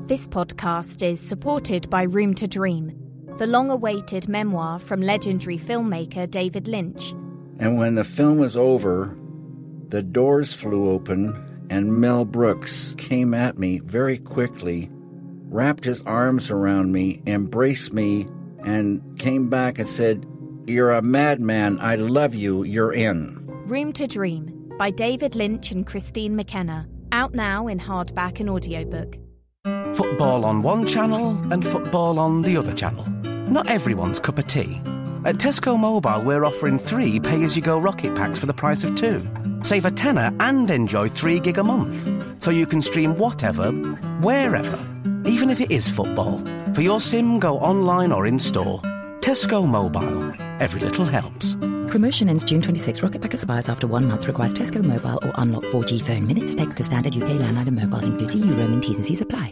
This podcast is supported by Room to Dream, the long-awaited memoir from legendary filmmaker David Lynch. And when the film was over, the doors flew open and Mel Brooks came at me very quickly, wrapped his arms around me, embraced me, and came back and said, "You're a madman. I love you. You're in." Room to Dream by David Lynch and Christine McKenna. Out now in hardback and audiobook. Football on one channel and football on the other channel. Not everyone's cup of tea. At Tesco Mobile, we're offering 3 pay-as-you-go rocket packs for the price of 2. Save a tenner and enjoy 3 gig a month. So you can stream whatever, wherever, even if it is football. For your sim, go online or in-store. Tesco Mobile. Every little helps. Promotion ends June 26. Rocket Pack expires after 1 month. Requires Tesco Mobile or unlock 4G phone. Minutes text to standard UK landline and mobiles includes EU roaming. T's and C's apply.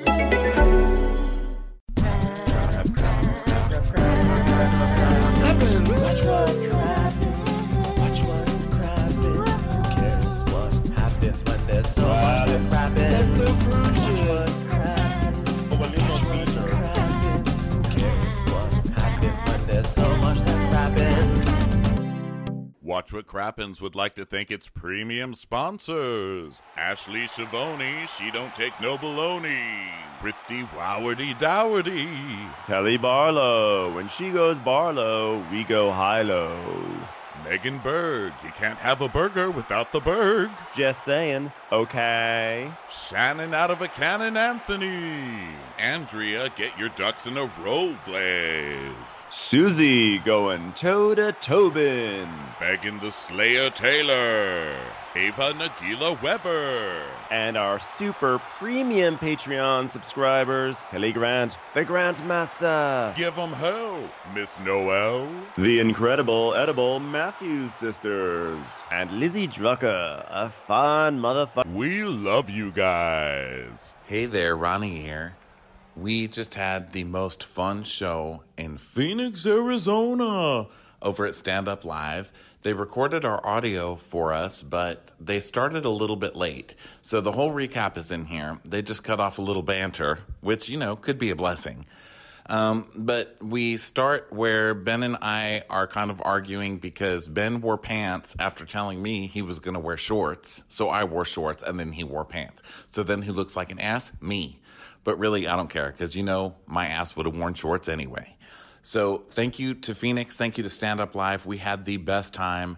Watch What Crappens would like to thank its premium sponsors. Ashley Shavoni, she don't take no baloney. Christy Wowardy Dowardy. Kelly Barlow, when she goes Barlow, we go high-low. Megan Berg, you can't have a burger without the Berg. Just saying, okay. Shannon out of a cannon Anthony. Andrea, get your ducks in a row, Blaze. Susie going toe-to-Tobin. Megan the Slayer Taylor. Ava Nagila Weber. And our super premium Patreon subscribers, Kelly Grant, the Grantmaster. Give 'em hell, Miss Noel. The incredible edible Matthews sisters. And Lizzie Drucker, a fun motherfucker. We love you guys. Hey there, Ronnie here. We just had the most fun show in Phoenix, Arizona over at Stand Up Live. They recorded our audio for us, but they started a little bit late. So the whole recap is in here. They just cut off a little banter, which, you know, could be a blessing. But we start where Ben and I are kind of arguing because Ben wore pants after telling me he was going to wear shorts. So I wore shorts and then he wore pants. So then who looks like an ass? Me. But really, I don't care because, you know, my ass would have worn shorts anyway. So thank you to Phoenix. Thank you to Stand Up Live. We had the best time.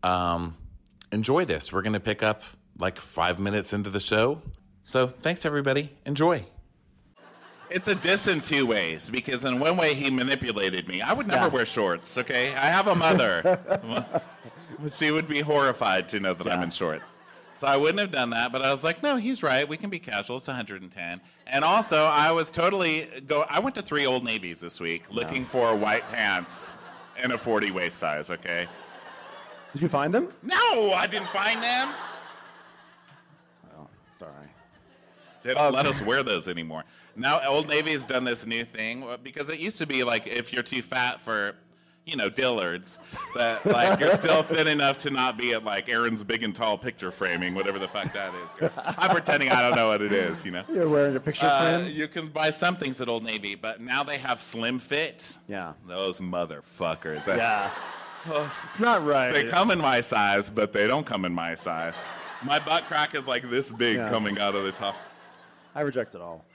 Enjoy this. We're going to pick up like 5 minutes into the show. So thanks, everybody. Enjoy. It's a diss in 2 ways, because in one way he manipulated me. I would never wear shorts, okay? I have a mother. She would be horrified to know that I'm in shorts. So I wouldn't have done that, but I was like, no, he's right. We can be casual. It's 110. And also, I was I went to 3 Old Navies this week looking for white pants in a 40 waist size, okay? Did you find them? No, I didn't find them. Oh, sorry. They don't let us wear those anymore. Now Old Navy has done this new thing, because it used to be like if you're too fat for, you know, Dillard's, but like you're still thin enough to not be at like Aaron's Big and Tall picture framing, whatever the fuck that is. I'm pretending I don't know what it is, you know. You're wearing a picture frame? You can buy some things at Old Navy, but now they have slim fit. Yeah. Those motherfuckers. Yeah. It's not right. They come in my size, but they don't come in my size. My butt crack is like this big coming out of the top. I reject it all.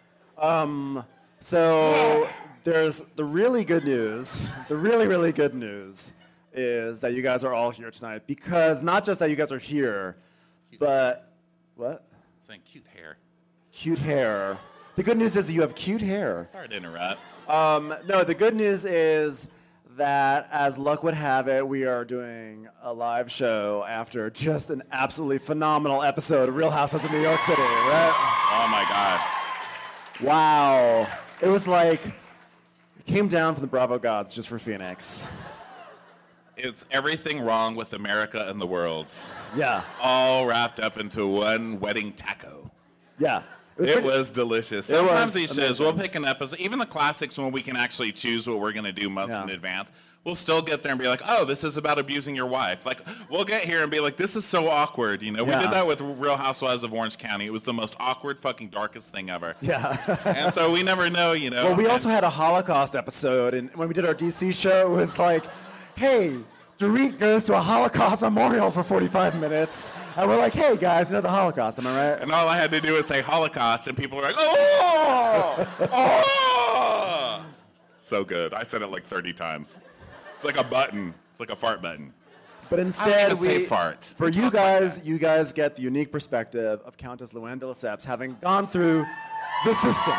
So there's the really good news. The really, really good news is that you guys are all here tonight, because not just that you guys are here, but what? Saying cute hair. Cute hair. The good news is that you have cute hair. Sorry to interrupt. No, the good news is that, as luck would have it, we are doing a live show after just an absolutely phenomenal episode of Real Housewives of New York City, right? Oh my God. Wow. It was like, it came down from the Bravo gods just for Phoenix. It's everything wrong with America and the world. Yeah. All wrapped up into one wedding taco. Yeah. It was delicious. Sometimes these shows, amazing. we'll pick an episode, even the classics when we can actually choose what we're going to do months in advance. we'll still get there and be like, oh, this is about abusing your wife. Like, we'll get here and be like, this is so awkward. You know, we did that with Real Housewives of Orange County. It was the most awkward, fucking darkest thing ever. Yeah. And so we never know, you know. Well, we also had a Holocaust episode, and when we did our DC show, it was like, hey, Dorit goes to a Holocaust memorial for 45 minutes. And we're like, hey, guys, you know the Holocaust, am I right? And all I had to do was say Holocaust, and people were like, oh! Oh! So good. I said it like 30 times. It's like a button. It's like a fart button. But instead, say fart. For you guys, you guys get the unique perspective of Countess Luann de Lesseps having gone through the system.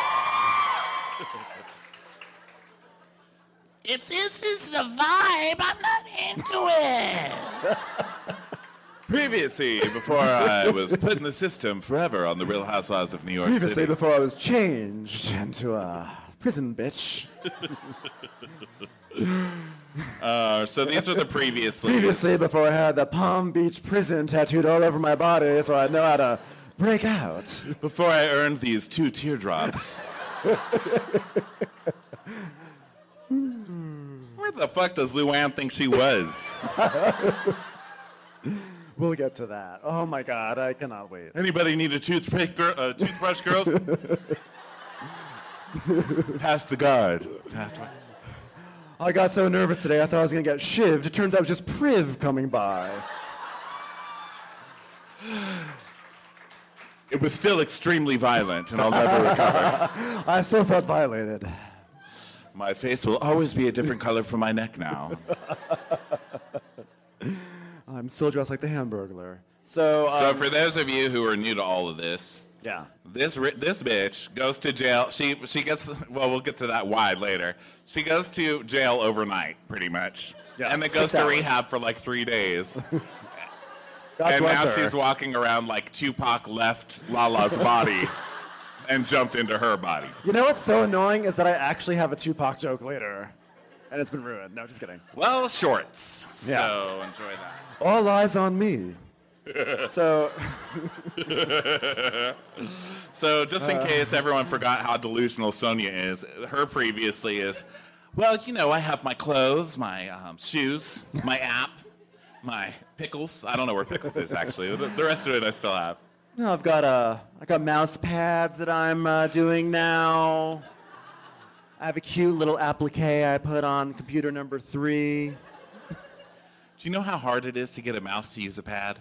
If this is the vibe, I'm not into it. Previously, before I was put in the system forever on the Real Housewives of New York Previously, City. before I was changed into a prison bitch. So these are the previously. Previously, before I had the Palm Beach prison tattooed all over my body, so I know how to break out. Before I earned these 2 teardrops. Where the fuck does Luann think she was? We'll get to that. Oh my God, I cannot wait. Anybody need a toothbrush, girls? Pass the guard. I got so nervous today, I thought I was going to get shivved. It turns out it was just Priv coming by. It was still extremely violent, and I'll never recover. I still felt violated. My face will always be a different color from my neck now. I'm still dressed like the Hamburglar. So for those of you who are new to all of this, yeah, this bitch goes to jail. She gets, well, we'll get to that why later. She goes to jail overnight, pretty much, and then goes to rehab for like 3 days. And now she's walking around like Tupac left Lala's body and jumped into her body. You know what's so annoying is that I actually have a Tupac joke later, and it's been ruined. No, just kidding. Well, shorts. Yeah. So enjoy that. All eyes on me. So just in case everyone forgot how delusional Sonia is, her previously is, well, you know, I have my clothes, my shoes, my app, my pickles. I don't know where pickles is, actually. The rest of it I still have. No, I got mouse pads that I'm doing now. I have a cute little applique I put on computer number 3. Do you know how hard it is to get a mouse to use a pad?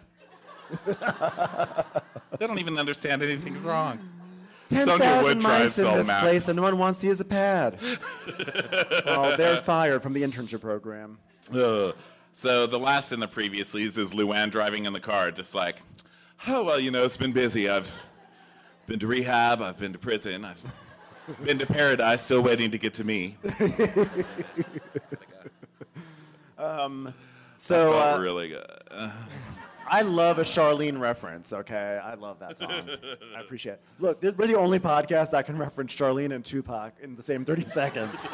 They don't even understand anything's wrong. 10,000 mice in this place, and no one wants to use a pad. Oh, they're fired from the internship program. So the last in the previouslys is Luann driving in the car, just like, oh, well, you know, it's been busy. I've been to rehab. I've been to prison. I've been to paradise, still waiting to get to me. So that felt really good. I love a Charlene reference, okay? I love that song. I appreciate it. Look, we're the only podcast that can reference Charlene and Tupac in the same 30 seconds.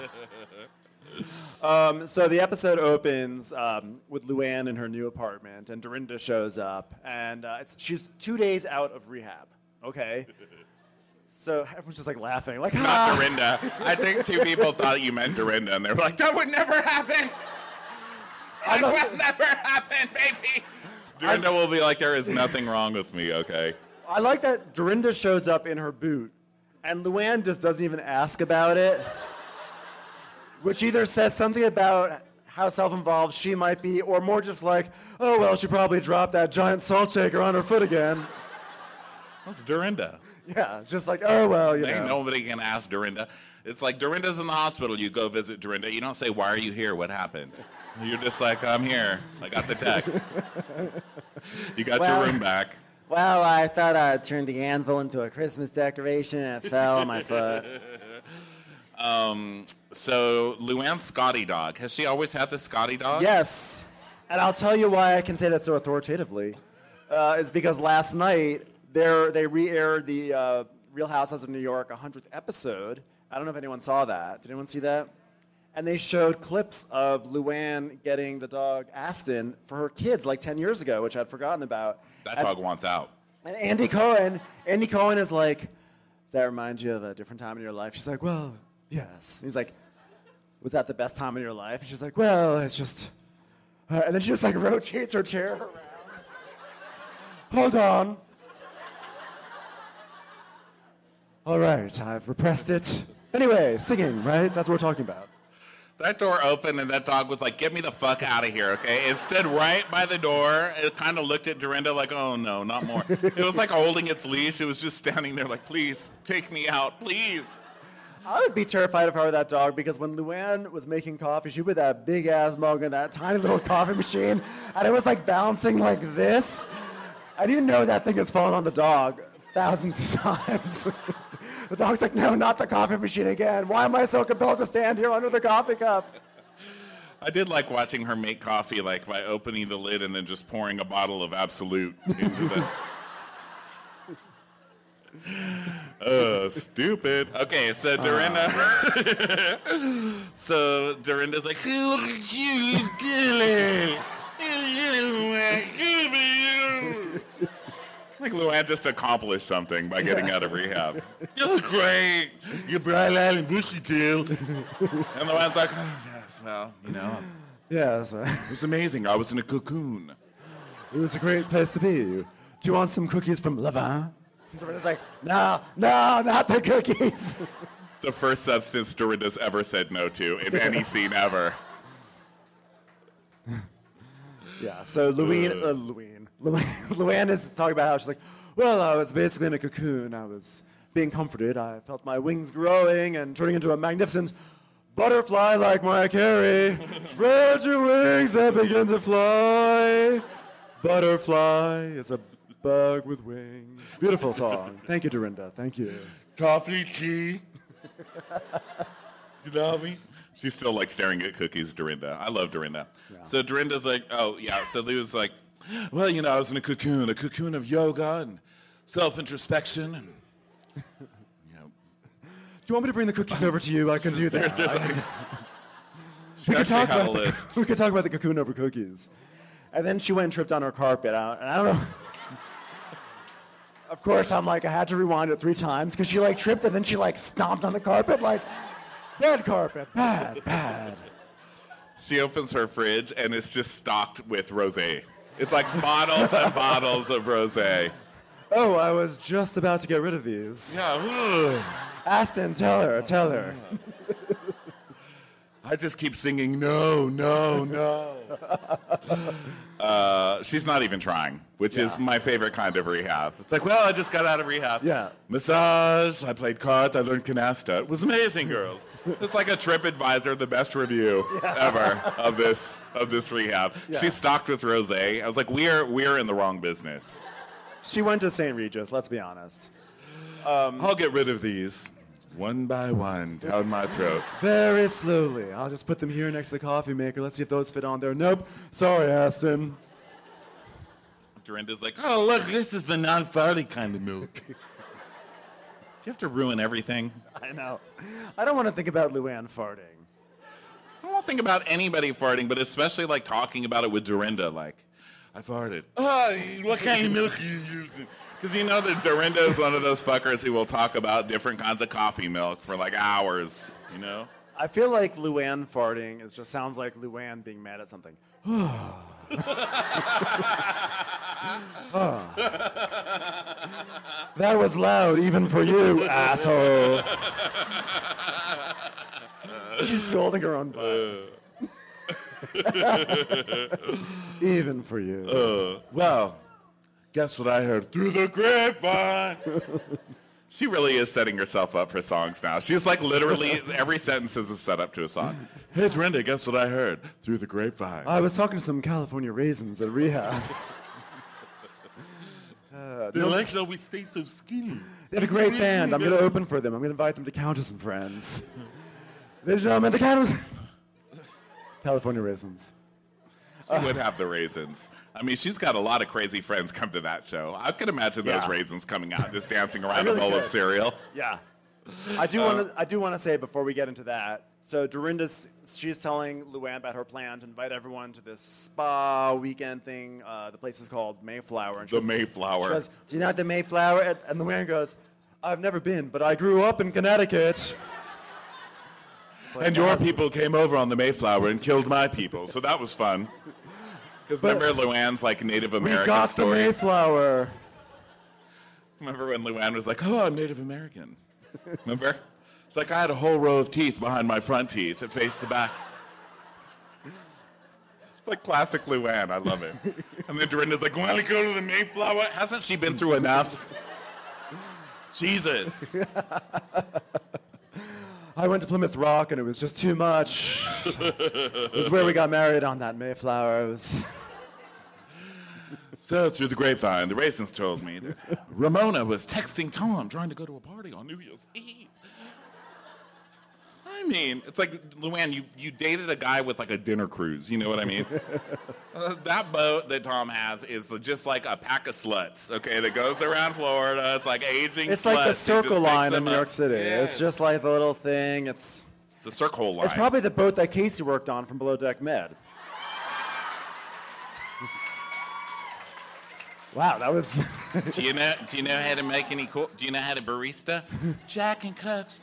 So the episode opens with Luann in her new apartment, and Dorinda shows up, and she's 2 days out of rehab, okay? So everyone's just like laughing, like, Not Dorinda. I think 2 people thought you meant Dorinda, and they were like, that would never happen. That will never happen, baby. Dorinda will be like, there is nothing wrong with me, okay? I like that Dorinda shows up in her boot, and Luann just doesn't even ask about it, which either says something about how self-involved she might be, or more just like, oh, well, she probably dropped that giant salt shaker on her foot again. That's Dorinda. Yeah, it's just like, oh, well, you know. Ain't nobody can ask Dorinda. It's like Dorinda's in the hospital. You go visit Dorinda. You don't say, why are you here? What happened? You're just like, I'm here. I got the text. You got your room back. Well, I thought I'd turn the anvil into a Christmas decoration, and it fell on my foot. So Luann's Scotty dog. Has she always had this Scotty dog? Yes. And I'll tell you why I can say that so authoritatively. It's because last night they re-aired the Real Housewives of New York 100th episode. I don't know if anyone saw that. Did anyone see that? And they showed clips of Luann getting the dog Aston for her kids like 10 years ago, which I'd forgotten about. That dog wants out. And Andy Cohen is like, does that remind you of a different time in your life? She's like, well, yes. He's like, was that the best time of your life? And she's like, well, it's just... and then she just like rotates her chair around. Hold on. All right, I've repressed it. Anyway, singing, right? That's what we're talking about. That door opened and that dog was like, get me the fuck out of here, okay? It stood right by the door. It kind of looked at Dorinda like, oh no, not more. It was like holding its leash. It was just standing there like, please, take me out, please. I would be terrified if I were that dog because when Luann was making coffee, she put that big ass mug in that tiny little coffee machine and it was like bouncing like this. I didn't know that thing has fallen on the dog thousands of times. The dog's like, no, not the coffee machine again. Why am I so compelled to stand here under the coffee cup? I did like watching her make coffee, like by opening the lid and then just pouring a bottle of Absolute into the... stupid. Okay, so Dorinda... so Dorinda's like, look at you, Dylan. Like Luann just accomplished something by getting out of rehab. You look great. You're bright-eyed and bushy-tail. And Luann's like, oh, yes, well, you know. Yeah, that's right. It was amazing. I was in a cocoon. It was a great place to be. Do you want some cookies from Levin? And Dorinda's like, no, not the cookies. The first substance Dorinda's ever said no to in any scene ever. Yeah, so Luann is talking about how she's like, well, I was basically in a cocoon. I was being comforted. I felt my wings growing and turning into a magnificent butterfly like Mariah Carey. Spread your wings and begin to fly. Butterfly is a bug with wings. Beautiful song. Thank you, Dorinda. Thank you. Coffee, tea. You know me? She's still like staring at cookies, Dorinda. I love Dorinda. Yeah. So Dorinda's like, oh, yeah. So Lou's like, well, you know, I was in a cocoon of yoga and self-introspection. And, you know. Do you want me to bring the cookies over to you? I can do that. She actually had a list. We could talk about the cocoon over cookies. And then she went and tripped on her carpet. And I don't know. Of course, I'm like, I had to rewind it 3 times because she like tripped and then she like stomped on the carpet like, bad carpet, bad. She opens her fridge and it's just stocked with rosé. It's like bottles and bottles of rosé. Oh, I was just about to get rid of these. Yeah. Aston, tell her. I just keep singing, no. She's not even trying, which is my favorite kind of rehab. It's like, well, I just got out of rehab. Yeah. Massage, I played cards, I learned canasta. It was amazing, girls. It's like a TripAdvisor, the best review ever of this rehab. Yeah. She's stocked with rosé. I was like, we're in the wrong business. She went to St. Regis, let's be honest. I'll get rid of these. One by one, down my throat. Very slowly. I'll just put them here next to the coffee maker. Let's see if those fit on there. Nope. Sorry, Aston. Dorinda's like, oh, look, this is the non-farty kind of milk. Do you have to ruin everything? I know. I don't want to think about Luann farting. I don't want to think about anybody farting, but especially like talking about it with Dorinda. Like, I farted. Oh, what kind of milk are you using? Because you know that Dorinda is one of those fuckers who will talk about different kinds of coffee milk for like hours, you know? I feel like Luann farting just sounds like Luann being mad at something. That was loud even for you, asshole. She's scolding her own butt. Even for you. Well, guess what I heard through the grapevine? She really is setting herself up for songs now. She's like literally every sentence is a setup to a song. Hey, Dorinda, guess what I heard through the grapevine? I was talking to some California raisins at rehab. They like that we stay so skinny. They have a great band. I'm going to open for them. I'm going to invite them to Countess and Friends. Ladies and gentlemen, the California raisins. She would have the raisins. I mean, she's got a lot of crazy friends come to that show. I could imagine those raisins coming out, just dancing around a bowl of cereal. Yeah. I do want to say before we get into that, so she's telling Luann about her plan to invite everyone to this spa weekend thing. The place is called Mayflower. And Mayflower. She goes, do you know the Mayflower? And Luann goes, I've never been, but I grew up in Connecticut. like, and your people came over on the Mayflower and killed my people, so that was fun. Because remember Luann's like Native American we got story? the Mayflower. Remember when Luann was like, oh, I'm Native American? Remember? It's like I had a whole row of teeth behind my front teeth that faced the back. It's like classic Luann. I love it. And then Dorinda's like, want to go to the Mayflower? Hasn't she been through enough? Jesus. I went to Plymouth Rock and it was just too much. It was where we got married on that Mayflower. It was... So through the grapevine, the raisins told me that Ramona was texting Tom trying to go to a party on New Year's Eve. I mean, it's like, Luann, you dated a guy with like a dinner cruise, you know what I mean? That boat that Tom has is just like a pack of sluts, okay, that goes around Florida. It's like aging It's sluts. like the Circle Line in New York City. Yeah. It's just like the little thing. It's a circle line. It's probably the boat that Casey worked on from Below Deck Med. Wow, that was... Do you know how to make any do you know how to barista? Jack and Cokes.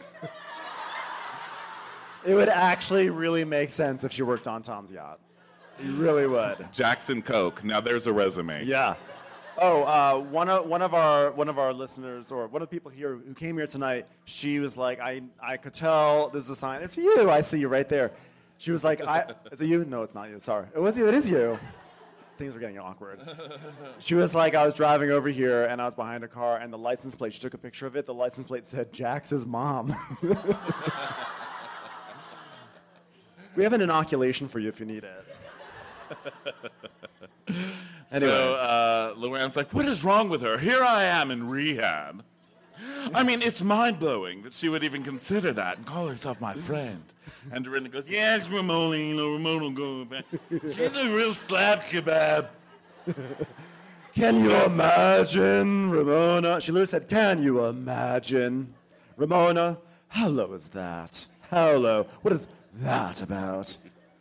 It would actually really make sense if she worked on Tom's yacht. It really would. Jackson Coke. Now there's a resume. Yeah. Oh, one of our listeners, or one of the people here who came here tonight, she was like, I could tell there's a sign. It's you. I see you right there. She was like, is it you? No, it's not you. Sorry. It was you. It is you. Things were getting awkward. She was like, I was driving over here and I was behind a car and the license plate, she took a picture of it. The license plate said Jax's mom. We have an inoculation for you if you need it. Anyway. So Luann's like, what is wrong with her? Here I am in rehab. I mean, it's mind-blowing that she would even consider that and call herself my friend. And Dorinda goes, yes, Ramona, Ramona will go back. She's a real slap kebab. Can you imagine, Ramona? She literally said, can you imagine? Ramona, how low is that? How low? What is that about?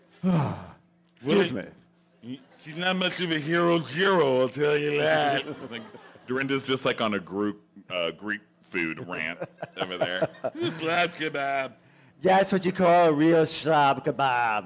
Excuse me. She's not much of a hero, I'll tell you that. Like, Dorinda's just like on a Greek food rant over there. Slab kebab. That's what you call a real slab kebab.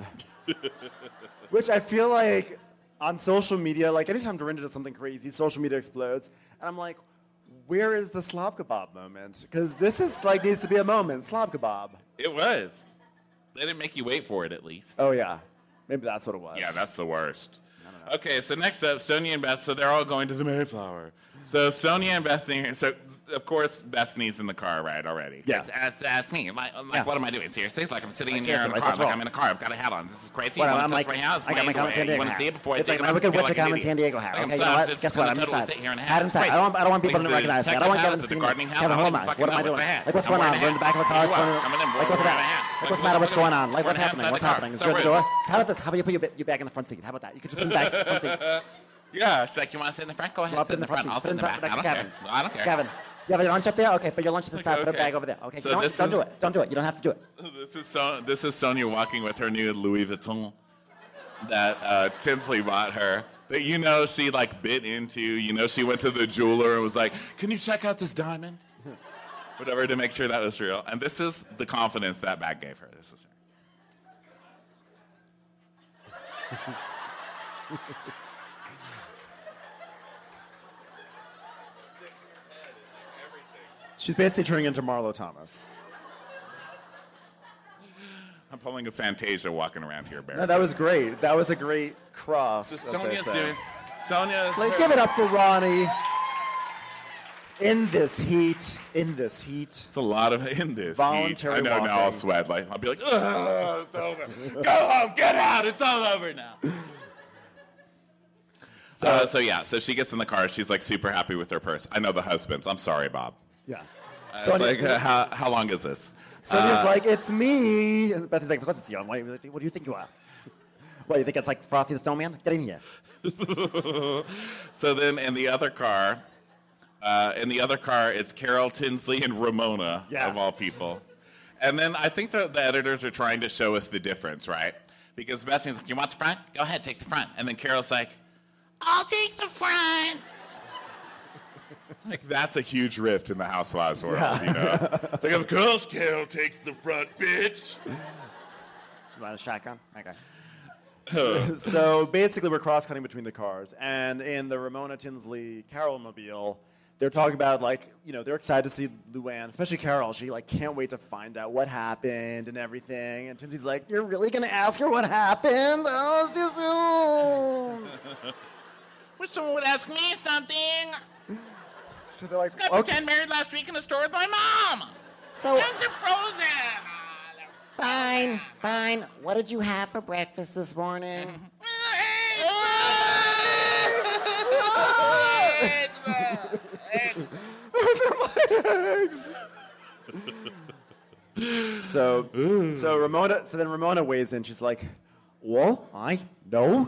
Which I feel like on social media, like anytime Dorinda does something crazy, social media explodes. And I'm like, where is the slab kebab moment? Because this is like needs to be a moment. Slab kebab. It was. They didn't make you wait for it, at least. Oh, yeah. Maybe that's what it was. Yeah, that's the worst. Okay, so next up, Sonia and Beth. So they're all going to the Mayflower. So Sonia and Bethany. So of course Bethany's in the car, right? Already. Yeah. That's me. Like what am I doing? Seriously? Like I'm sitting in Like, here in a seriously, car. what's Like wrong? I'm in a car. I've got a hat on. This is crazy. Well, You I'm want to like, touch my house? I got my comment San Diego You want to hat. see it before I It's take like it my off? wicked Feel like Witcher an comment idiot. San Diego hat. Like, Okay, I'm you know what? just Guess what? gonna I'm totally inside. sit here in a Hat hat. inside. It's I don't want people to crazy. recognize me. I don't want Kevin to see me. Gardening hat. Kevin, I hold don't on. fucking What am I know doing? with the hat. Like, what's I'm going on? wearing a We're in the back of the car. hat. So, Coming in, like, what's wearing a that? hat. Like, what's the matter? What's going on? Like, what's Wearing a hat happening? What's inside the happening? Is car. you at the So door? rude. How about this? How about you put your bag in the front seat? How about that? You can just put your bag in the front seat. Yeah, she's like, you want to sit in the front? Go ahead. I'll Sit in the front. I'll seat. sit in the back. I don't care. I don't care. Kevin, you have your lunch up there? Okay, put your lunch to the side. Put a okay. bag over there. Okay, So don't this do is- it. Don't do it. You don't have to do it. This is Sonia walking with her new Louis Vuitton that Tinsley bought her. That she like bit into. She went to the jeweler and was like, "Can you check out this diamond?" Whatever to make sure that was real. And this is the confidence that bag gave her. This is her. She's basically turning into Marlo Thomas. I'm pulling a Fantasia walking around here, Bear. No, that was great. That was a great cross. So as they Sonia's say. doing. Sonia's. Like, give it up for Ronnie. In this heat. It's a lot of in this Voluntary heat. I know now I'll walking. sweat. Like I'll be like, ugh, it's over. Go home, get out. It's all over now. So she gets in the car. She's like super happy with her purse. I know the husbands. I'm sorry, Bob. Yeah. It's like, how long is this? Sonia's like, it's me. And Bethany's like, of course it's you. What do you think you are? What, you think it's like Frosty the Snowman? Get in here. So then in the other car, it's Carol Tinsley and Ramona, Yeah. of all people. And then I think the editors are trying to show us the difference, right? Because Bethany's like, you want the front? Go ahead, take the front. And then Carol's like, I'll take the front. Like, that's a huge rift in the Housewives world, you know? It's like, of course Carol takes the front, bitch. You want a shotgun? Okay. So basically, we're cross-cutting between the cars. And in the Ramona Tinsley Carol mobile, they're talking about, like, you know, they're excited to see Luann, especially Carol. She, like, can't wait to find out what happened and everything. And Tinsley's like, you're really going to ask her what happened? Oh, it's too soon. Wish someone would ask me something. So they're like, Got pretend married last week in a store with my mom. So, Things are frozen. fine. What did you have for breakfast this morning? Those are my eggs. So then Ramona weighs in. She's like, well, I know.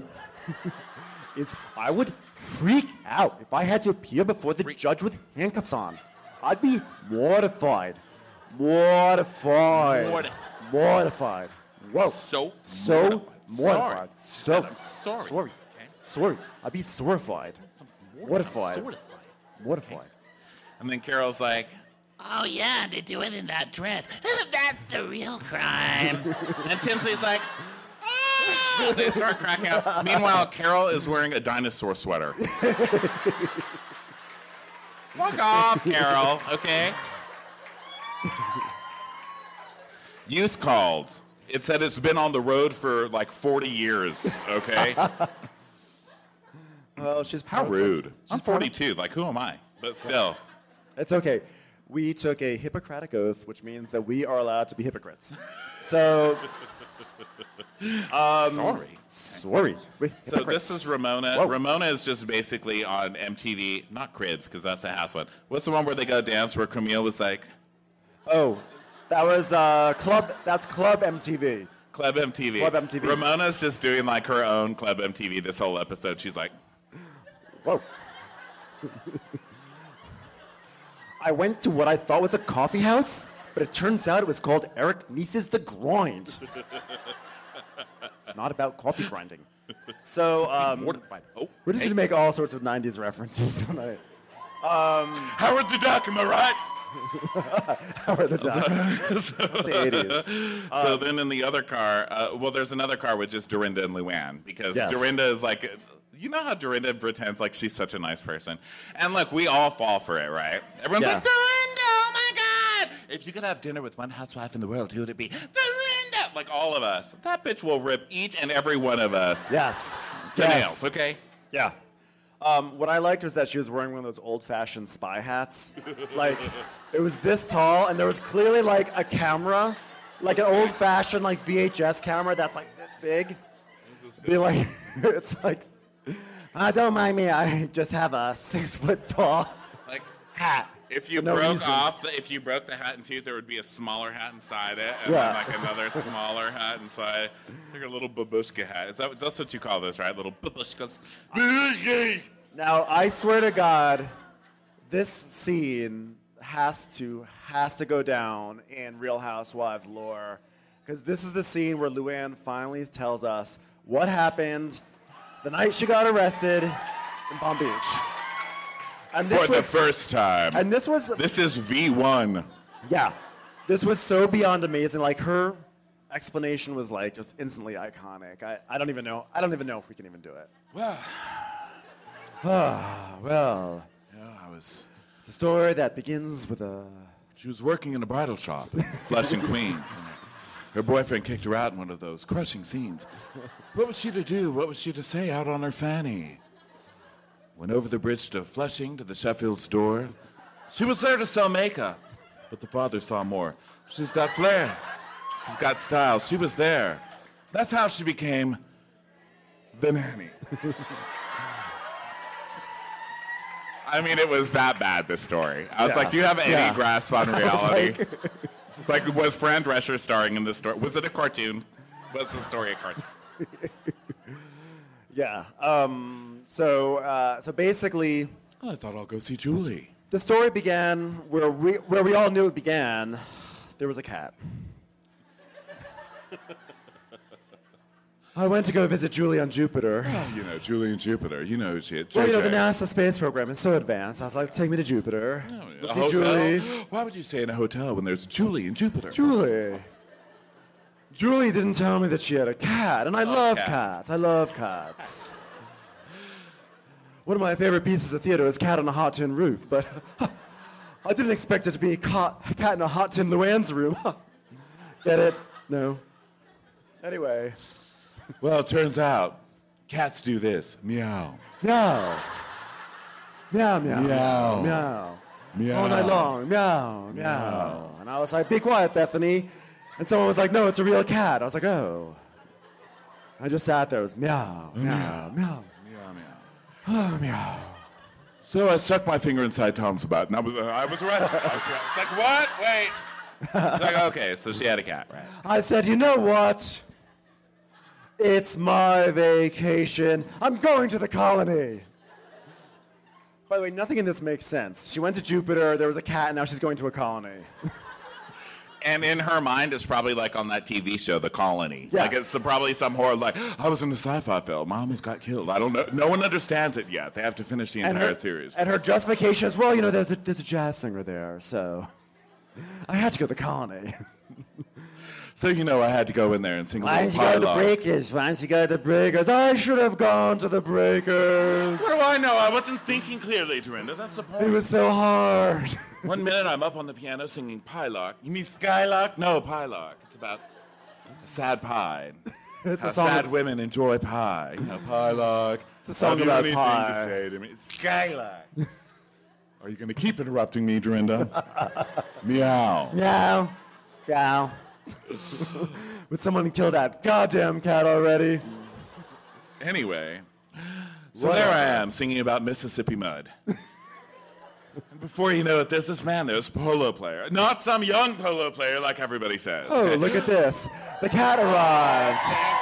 I would freak out if I had to appear before the judge with handcuffs on. I'd be mortified. Mortified. Whoa. So mortified. Sorry. Sorry. Sorry. I'd be sorrified. Mortified. And then Carol's like, Oh, yeah, they do it in that dress. That's the real crime. and Tinsley's like, ah! They start cracking up. Meanwhile, Carol is wearing a dinosaur sweater. Fuck off, Carol, okay? Youth called. It said it's been on the road for like 40 years, okay? Well, she's How rude. I'm 42, like who am I? But still. It's okay. We took a Hippocratic oath, which means that we are allowed to be hypocrites. So, Sorry. So this is Ramona. Whoa. Ramona is just basically on MTV, not Cribs, because that's the house one. What's the one where they go dance where Camille was like, Oh, that was Club. That's Club MTV. Club MTV. Club MTV. Ramona's just doing like her own Club MTV this whole episode. She's like, Whoa. I went to what I thought was a coffee house, but it turns out it was called Eric Niece's The Grind. It's not about coffee grinding. So, mortified. Oh, we're just going to make all sorts of 90s references tonight. Howard the Duck, am I right? Howard the Duck. It's the 80s. So then in the other car, there's another car with just Dorinda and Luann, because Yes. Dorinda is like, you know how Dorinda pretends like she's such a nice person? And look, we all fall for it, right? Everyone's Yeah. like, Dorinda, oh my God! If you could have dinner with one housewife in the world, who would it be? Dorinda! Like all of us. That bitch will rip each and every one of us Yes. to nails, okay? Yeah. What I liked was that she was wearing one of those old-fashioned spy hats. Like, it was this tall, and there was clearly, like, a camera, like an old-fashioned, like, VHS camera that's, like, this big. Be like, it's like, don't mind me, I just have a 6-foot-tall Like, hat. if you For no reason. if you broke the hat in two, there would be a smaller hat inside it, and Yeah. then like another smaller hat inside. It's like a little babushka hat. That's what you call this, right? Little babushkas. Now, I swear to God, this scene has to go down in Real Housewives lore, because this is the scene where Luann finally tells us what happened the night she got arrested in Palm Beach. And this For the first time. And this was, This is V1. yeah, this was so beyond amazing. Like, her explanation was like just instantly iconic. I don't even know if we can even do it. Well, Well, it's a story that begins with a... she was working in a bridal shop in Flushing, Queens, and her boyfriend kicked her out in one of those crushing scenes. What was she to do? What was she to say out on her fanny? Went over the bridge to Flushing to the Sheffield store. She was there to sell makeup, but the father saw more. She's got flair. She's got style. She was there. That's how she became the nanny. I mean, it was that bad, this story. I was Yeah. like, do you have any Yeah. grasp on reality? like- It's like, was Fran Drescher starring in this story? Was it a cartoon? Was the story a cartoon? Yeah. So basically, Oh, I thought I'll go see Julie. the story began where we all knew it began. There was a cat. I went to go visit Julie on Jupiter. Oh, you know, Julie and Jupiter. You know who she is. Well, you know, the JJ. NASA space program is so advanced. I was like, take me to Jupiter. Oh, yeah. Let's A see hotel? Julie. Why would you stay in a hotel when there's Julie and Jupiter? Julie. Julie didn't tell me that she had a cat, and I love cats. I love cats. One of my favorite pieces of theater is Cat on a Hot Tin Roof, but I didn't expect it to be Cat in a Hot Tin Luann's room. Get it? No. Anyway. Well, it turns out cats do this. Meow. Meow. Meow, meow. Meow. Meow. Meow. All night long. Meow, meow. And I was like, be quiet, Bethany. And someone was like, no, it's a real cat. I was like, oh. I just sat there. It was meow, meow, meow. Oh, meow. So I stuck my finger inside Tom's butt, and I was arrested. It's like, what? Wait. It's like, okay, so she had a cat, right? I said, you know what? It's my vacation. I'm going to the colony. By the way, nothing in this makes sense. She went to Jupiter, there was a cat, and now she's going to a colony. And in her mind, it's probably like on that TV show, The Colony. Yeah. Like it's probably some horror, like, I was in a sci-fi film. I almost got killed. I don't know. No one understands it yet. They have to finish the entire series. And her justification is, well, you know, there's a jazz singer there, so I had to go to the colony. So, you know, I had to go in there and sing a Why little didn't you go to the Pilot. Breakers? Why didn't you go to the Breakers? I should have gone to the Breakers. What do I know? I wasn't thinking clearly, Dorinda. That's the point. It was so hard. 1 minute I'm up on the piano singing Pylark. You mean Skylark? No, Pylark. It's about a sad pie. It's How a song sad women enjoy pie. You know, Pylark. It's a song Have you about anything pie. to say to me? Skylark. Are you going to keep interrupting me, Dorinda? Meow. Meow. Meow. Would someone kill that goddamn cat already? Anyway, so there I am singing about Mississippi mud. And before you know it, there's this man, there's a polo player. Not some young polo player like everybody says. Oh, look at this. The cat arrived.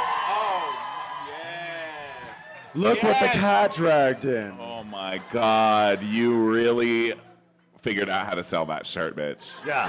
Oh, yes. Look what the cat dragged in. Oh my God, you really figured out how to sell that shirt, bitch. Yeah.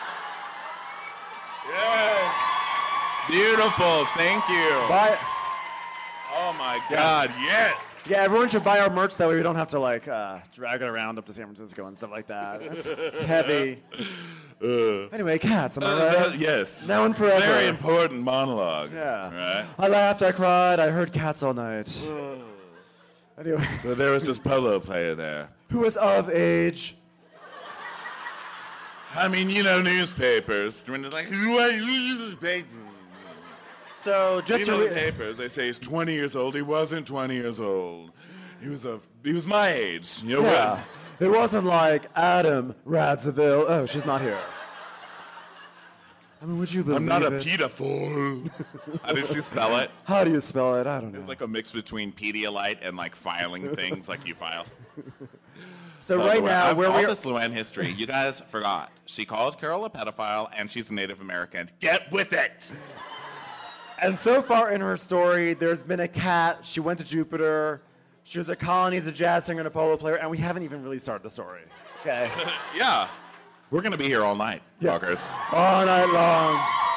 Yes. Beautiful, thank you. Buy. Oh my God, yes. Yeah, everyone should buy our merch. That way we don't have to like drag it around up to San Francisco and stuff like that. It's heavy. Anyway, cats, am I right? Yes. Now and forever. Very important monologue. Yeah. Right? I laughed, I cried, I heard cats all night. Anyway. So there was this polo player there. Who was of age? I mean, you know, newspapers. When it's like, who uses paper? So just You know, to the papers, they say he's 20 years old. He wasn't 20 years old. He was my age. You know yeah. what? It wasn't like Adam Radziville. Oh, she's not here. I mean, would you believe I'm not a it? pedophile. How did she spell it? How do you spell it? I don't know. It's like a mix between Pedialyte and like filing things like you file. So right now, where all we're this Luann history, you guys forgot. She called Carol a pedophile, and she's a Native American. Get with it. and so far in her story, there's been a cat. She went to Jupiter. She was a colony as a jazz singer and a polo player, and we haven't even really started the story. Okay. Yeah. We're going to be here all night, fuckers. All night long.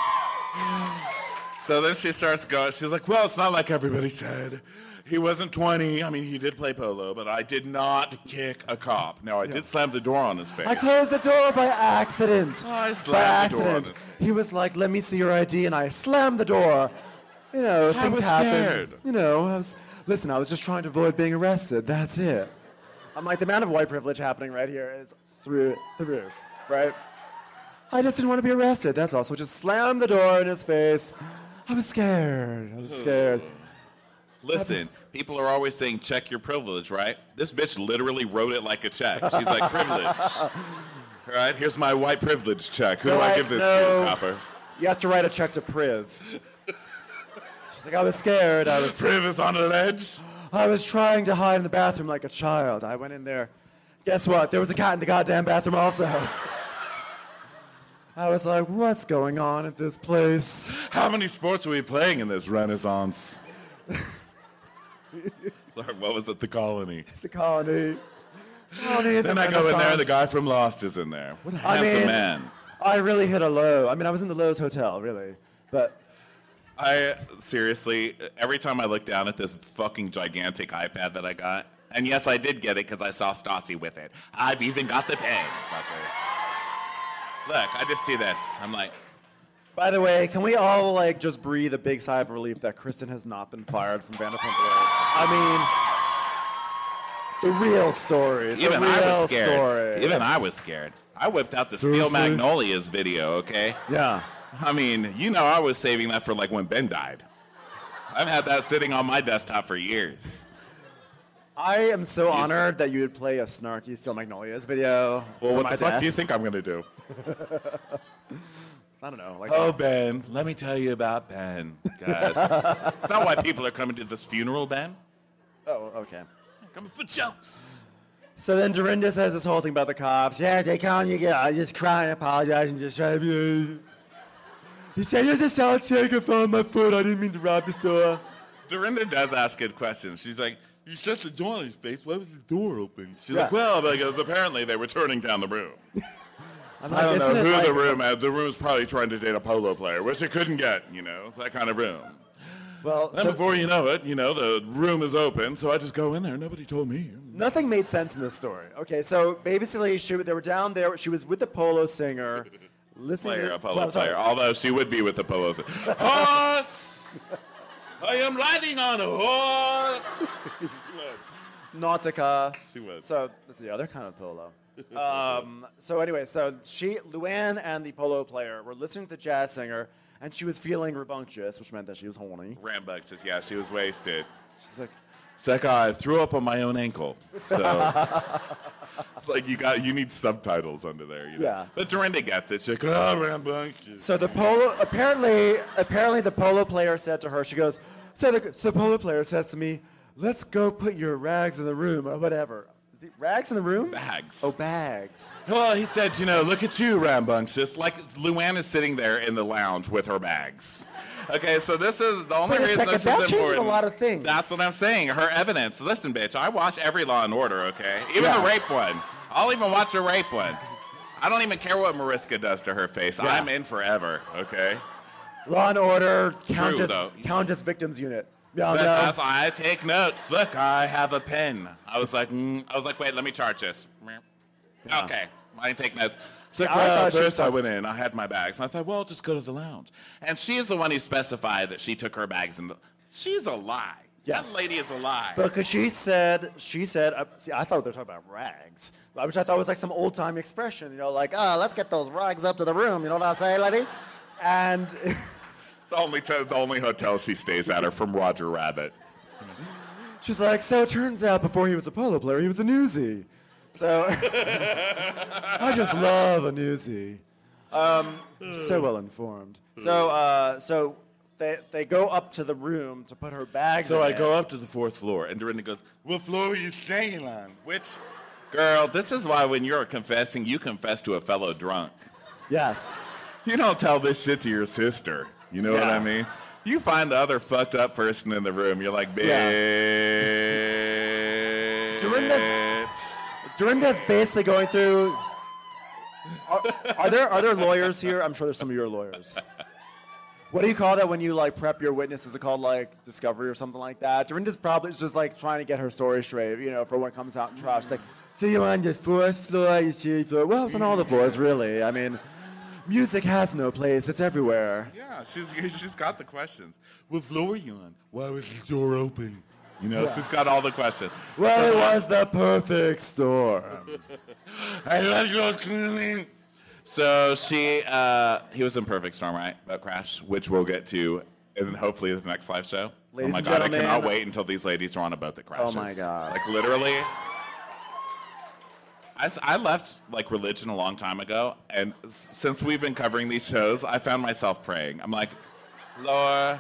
So then she starts going, she's like, well, it's not like everybody said. He wasn't 20. I mean, he did play polo, but I did not kick a cop. Now, I did slam the door on his face. I closed the door by accident. Oh, I by slammed the door on accident. He was like, let me see your ID, and I slammed the door. You know, things was happen. scared. You know, I was just trying to avoid being arrested. That's it. I'm like, the amount of white privilege happening right here is through the roof, right? I just didn't want to be arrested, that's all. So just slammed the door in his face. I was scared. Listen, people are always saying check your privilege, right? This bitch literally wrote it like a check. She's like, privilege. All right, here's my white privilege check. Who do I give this to, copper? You have to write a check to Priv. She's like, I was scared. Priv is on a ledge. I was trying to hide in the bathroom like a child. I went in there. Guess what? There was a cat in the goddamn bathroom also. I was like, what's going on at this place? How many sports are we playing in this Renaissance? What was it? The Colony. The Colony. Then I go in there, the guy from Lost is in there. What a handsome man. I really hit a low. I mean, I was in the Lowe's Hotel, really. But Seriously, every time I look down at this fucking gigantic iPad that I got, and yes, I did get it because I saw Stassi with it. I've even got the pen. Look, I just do this. I'm like, By the way, can we all like just breathe a big sigh of relief that Kristen has not been fired from Vanderpump Rules? I mean, the real story. even I was scared. Even I was scared. I whipped out the Steel Magnolias video, okay? Yeah. I mean, I was saving that for like when Ben died. I've had that sitting on my desktop for years. I am so honored that you would play a snarky Steel Magnolias video. Well, what the fuck do you think I'm going to do? I don't know. Oh, Ben, let me tell you about Ben, guys. It's not why people are coming to this funeral, Ben. Oh, okay. Coming for jokes. So then Dorinda says this whole thing about the cops. Yeah, they come, you get, I just cry and apologize and just try to. He said, there's a salad shake. I found my foot. I didn't mean to rob the store. Dorinda does ask good questions. She's like, you shut the door on his face. Why was the door open? She's like, well, because apparently they were turning down the room. I don't know who the room had. The room was probably trying to date a polo player, which it couldn't get, It's that kind of room. Well, then before you know it, the room is open, so I just go in there. Nobody told me. Nothing made sense in this story. Okay, so basically, they were down there. She was with the polo singer. A polo player. Although she would be with the polo singer. Horse! I am riding on a horse! Nautica. She was. So that's the other kind of polo. So anyway, Luann and the polo player were listening to the jazz singer, and she was feeling rambunctious, which meant that she was horny. Rambunctious, yeah, she was wasted. She's like, I threw up on my own ankle. So, like, you need subtitles under there, Yeah. But Dorinda gets it. She's like, rambunctious. So the apparently the polo player said to her, she goes, so the polo player says to me, let's go put your rags in the room or whatever. Rags in the room? Bags. Oh, bags. Well, he said, look at you, rambunctious. Like, Luann is sitting there in the lounge with her bags. Okay, so this is the only reason this is important. That changes a lot of things. That's what I'm saying. Her evidence. Listen, bitch, I watch every Law and Order, okay? Even the rape one. I'll even watch a rape one. I don't even care what Mariska does to her face. Yeah. I'm in forever, okay? Law and Order, Countess Victims Unit. Yeah, I take notes. Look, I have a pen. I was like, wait, let me charge this. Yeah. Okay, I didn't take notes. So first I went in, I had my bags. And I thought, well, just go to the lounge. And she is the one who specified that she took her bags. She's a lie. Yeah. That lady is a lie. Because she said, see, I thought they were talking about rags, which I thought was like some old-time expression, let's get those rags up to the room, you know what I say, lady? And... It's the only hotel she stays at are from Roger Rabbit. She's like, so it turns out before he was a polo player, he was a newsie. So I just love a newsie. So well informed. So they go up to the room to put her bags in. So I go up to the 4th floor, and Dorinda goes, what floor are you staying on? Which, girl, this is why when you're confessing, you confess to a fellow drunk. Yes. You don't tell this shit to your sister. You know what I mean? You find the other fucked up person in the room. You're like, bitch. Yeah. Dorinda's basically going through. Are there lawyers here? I'm sure there's some of your lawyers. What do you call that when you prep your witnesses? Is it called discovery or something like that? Dorinda's probably just trying to get her story straight, for when it comes out in trial. She's like, so you're on the 4th floor, you see floor. Well, it's on all the floors, really. I mean. Music has no place. It's everywhere. Yeah, she's got the questions. What floor are you on? Why was the door open? She's got all the questions. Well, it was the perfect storm. I love your cleaning. So he was in Perfect Storm, right? That crash, which we'll get to in hopefully the next live show. Ladies oh my and God, gentlemen. I cannot wait until these ladies are on a boat that crashes. Oh my God. Literally. I left religion a long time ago, and since we've been covering these shows, I found myself praying. I'm like, Lord,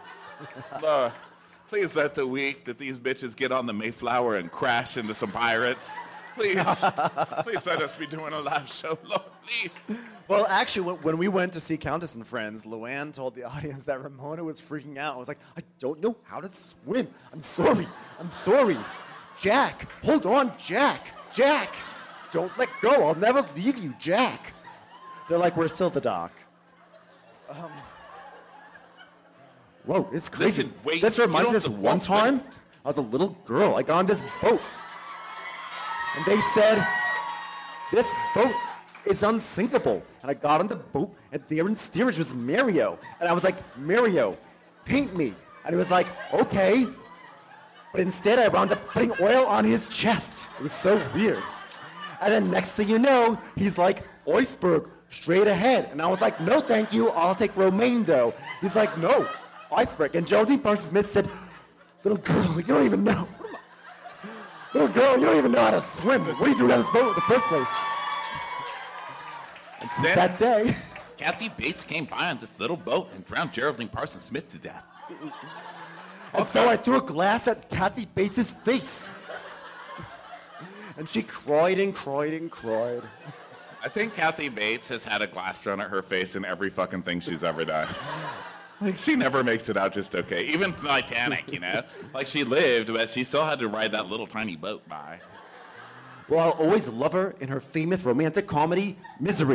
please let the week that these bitches get on the Mayflower and crash into some pirates. Please let us be doing a live show, Lord, please. Well, actually, when we went to see Countess and Friends, Luann told the audience that Ramona was freaking out. I was like, I don't know how to swim. I'm sorry. Jack, hold on, Jack. Don't let go. I'll never leave you, Jack. They're like, we're still at the dock. Whoa, it's crazy. Listen, wait, this reminds me you of this don't one have to walk time. I was a little girl. I got on this boat. And they said, this boat is unsinkable. And I got on the boat, and there in steerage was Mario. And I was like, Mario, paint me. And he was like, okay. But instead, I wound up putting oil on his chest. It was so weird. And then next thing you know, he's like, iceberg, straight ahead. And I was like, no, thank you. I'll take romaine, though. He's like, no, iceberg. And Geraldine Parsons Smith said, little girl, you don't even know. Little girl, you don't even know how to swim. What are you doing on this boat in the first place? And since that day... Kathy Bates came by on this little boat and drowned Geraldine Parsons Smith to death. And so I threw a glass at Kathy Bates' face. And she cried and cried and cried. I think Kathy Bates has had a glass thrown at her face in every fucking thing she's ever done. Like, she never makes it out just okay. Even Titanic, you know? Like, she lived, but she still had to ride that little tiny boat by. Well, I'll always love her in her famous romantic comedy, Misery.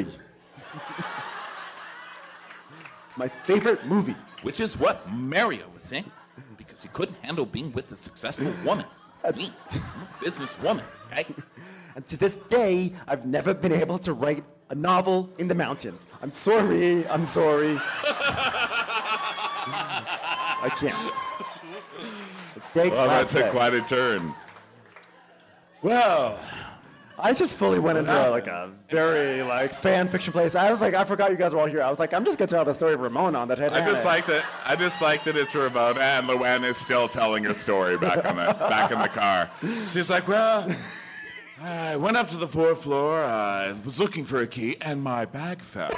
It's my favorite movie. Which is what Mario was in, because he couldn't handle being with a successful woman. Me, I'm a businesswoman, okay? And to this day, I've never been able to write a novel in the mountains. I'm sorry. I can't. It's day Well, that classic. took quite a turn. Well, I just fully went into a very fan fiction place. I was like, I forgot you guys were all here. I was like, I'm just gonna tell the story of Ramona on the Titanic. I just liked that it's Ramona and Luann is still telling her story back in the car. She's like, well, I went up to the fourth floor. I was looking for a key, and my bag fell.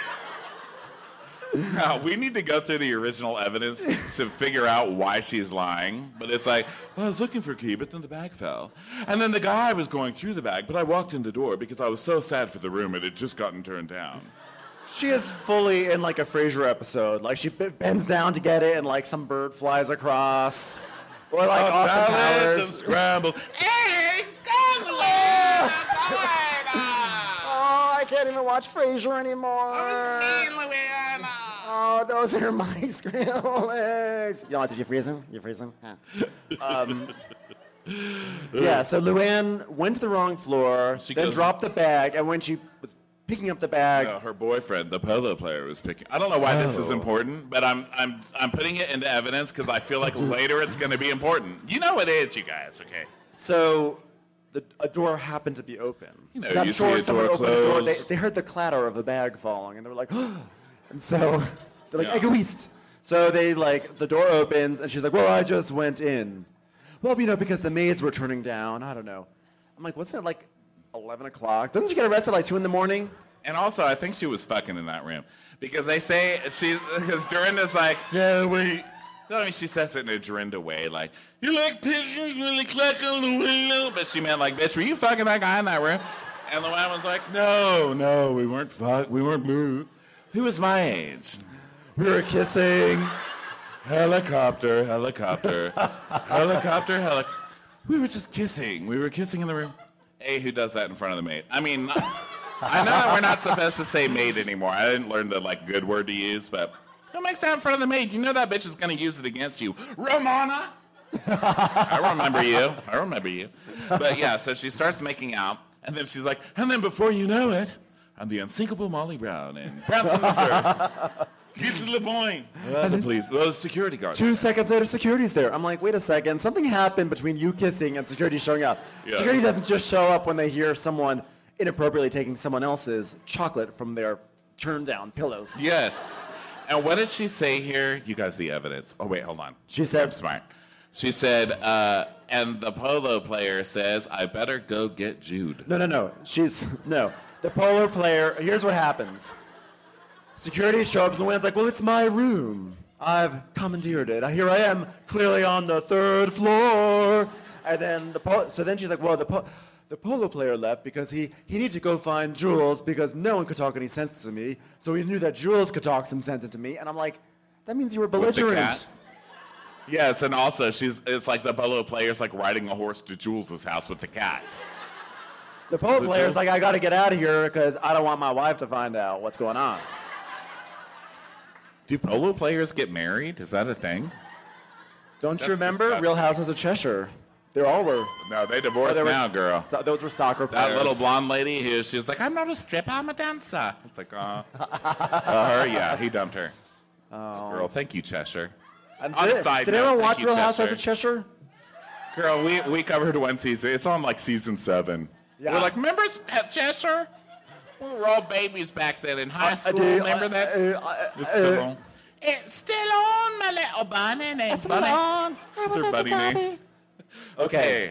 Now, we need to go through the original evidence to figure out why she's lying. But it's like, well, I was looking for a key, but then the bag fell. And then the guy was going through the bag, but I walked in the door because I was so sad for the room. It had just gotten turned down. She is fully in a Frasier episode. Like, she bends down to get it, and some bird flies across. Or Austin Powers. And scrambled eggs. Oh, I can't even watch Frasier anymore. Oh, those are my scrambled eggs. Did you freeze them? Yeah, so Luann went to the wrong floor, then dropped the bag, and when she was picking up the bag... No, her boyfriend, the polo player, was picking... I don't know why this is important, but I'm putting it into evidence because I feel like later it's going to be important. You know it is, you guys, okay? So... a door happened to be open. I'm sure someone opened the door. They heard the clatter of the bag falling, and they were like, and so they're like, egoist. So they the door opens, and she's like, well, I just went in. Well, because the maids were turning down. I don't know. I'm like, wasn't it 11 o'clock? Doesn't she get arrested 2 in the morning? And also, I think she was fucking in that room. Because they say, because Dorinda's like, so wait. I mean, she says it in a Dorinda way, you like pictures, really clack on the window. But she meant bitch, were you fucking that guy in that room? And Luann was like, no, we weren't we weren't moved. He was my age. We were kissing. Helicopter. We were just kissing. We were kissing in the room. Hey, who does that in front of the maid? I mean, I know that we're not supposed to say maid anymore. I didn't learn the good word to use, but... Who makes that in front of the maid? You know that bitch is going to use it against you. Ramona! I remember you. But yeah, so she starts making out, and then she's like, and then before you know it, I'm the unsinkable Molly Brown in Branson, Missouri. Get to the point. The police, those security guards. 2 seconds later, security's there. I'm like, wait a second. Something happened between you kissing and security showing up. Yeah. Security doesn't just show up when they hear someone inappropriately taking someone else's chocolate from their turned-down pillows. Yes. And what did she say here? You guys, the evidence. Oh, wait, hold on. She said... I'm smart. She said, and the polo player says, I better go get Jude. No. No. The polo player... Here's what happens. Security show up, and Luann's like, well, it's my room. I've commandeered it. Here I am, clearly on the 3rd floor. And then so then she's like, well, the polo player left because he needed to go find Jules because no one could talk any sense to me. So he knew that Jules could talk some sense into me. And I'm like, that means you were belligerent. Yes, and also it's like the polo player's riding a horse to Jules' house with the cat. The polo player's like, I got to get out of here because I don't want my wife to find out what's going on. Do polo players get married? Is that a thing? Don't That's you remember disgusting. Real Housewives of Cheshire? They all were. No, they divorced there was- now, girl. Those were soccer players. That little blonde lady, she was like, I'm not a stripper, I'm a dancer. It's like, her, yeah, he dumped her. Oh. Girl, thank you, Cheshire. And On a did side did note, anyone thank watch you, Real Housewives of Cheshire. Cheshire? Girl, we covered one season. It's on like season 7. Yeah. We're like, remember at Cheshire? We were all babies back then in high school. do. Remember that? It's still on. It's still on, my little bunny. It's bunny. It's her bunny name. Okay.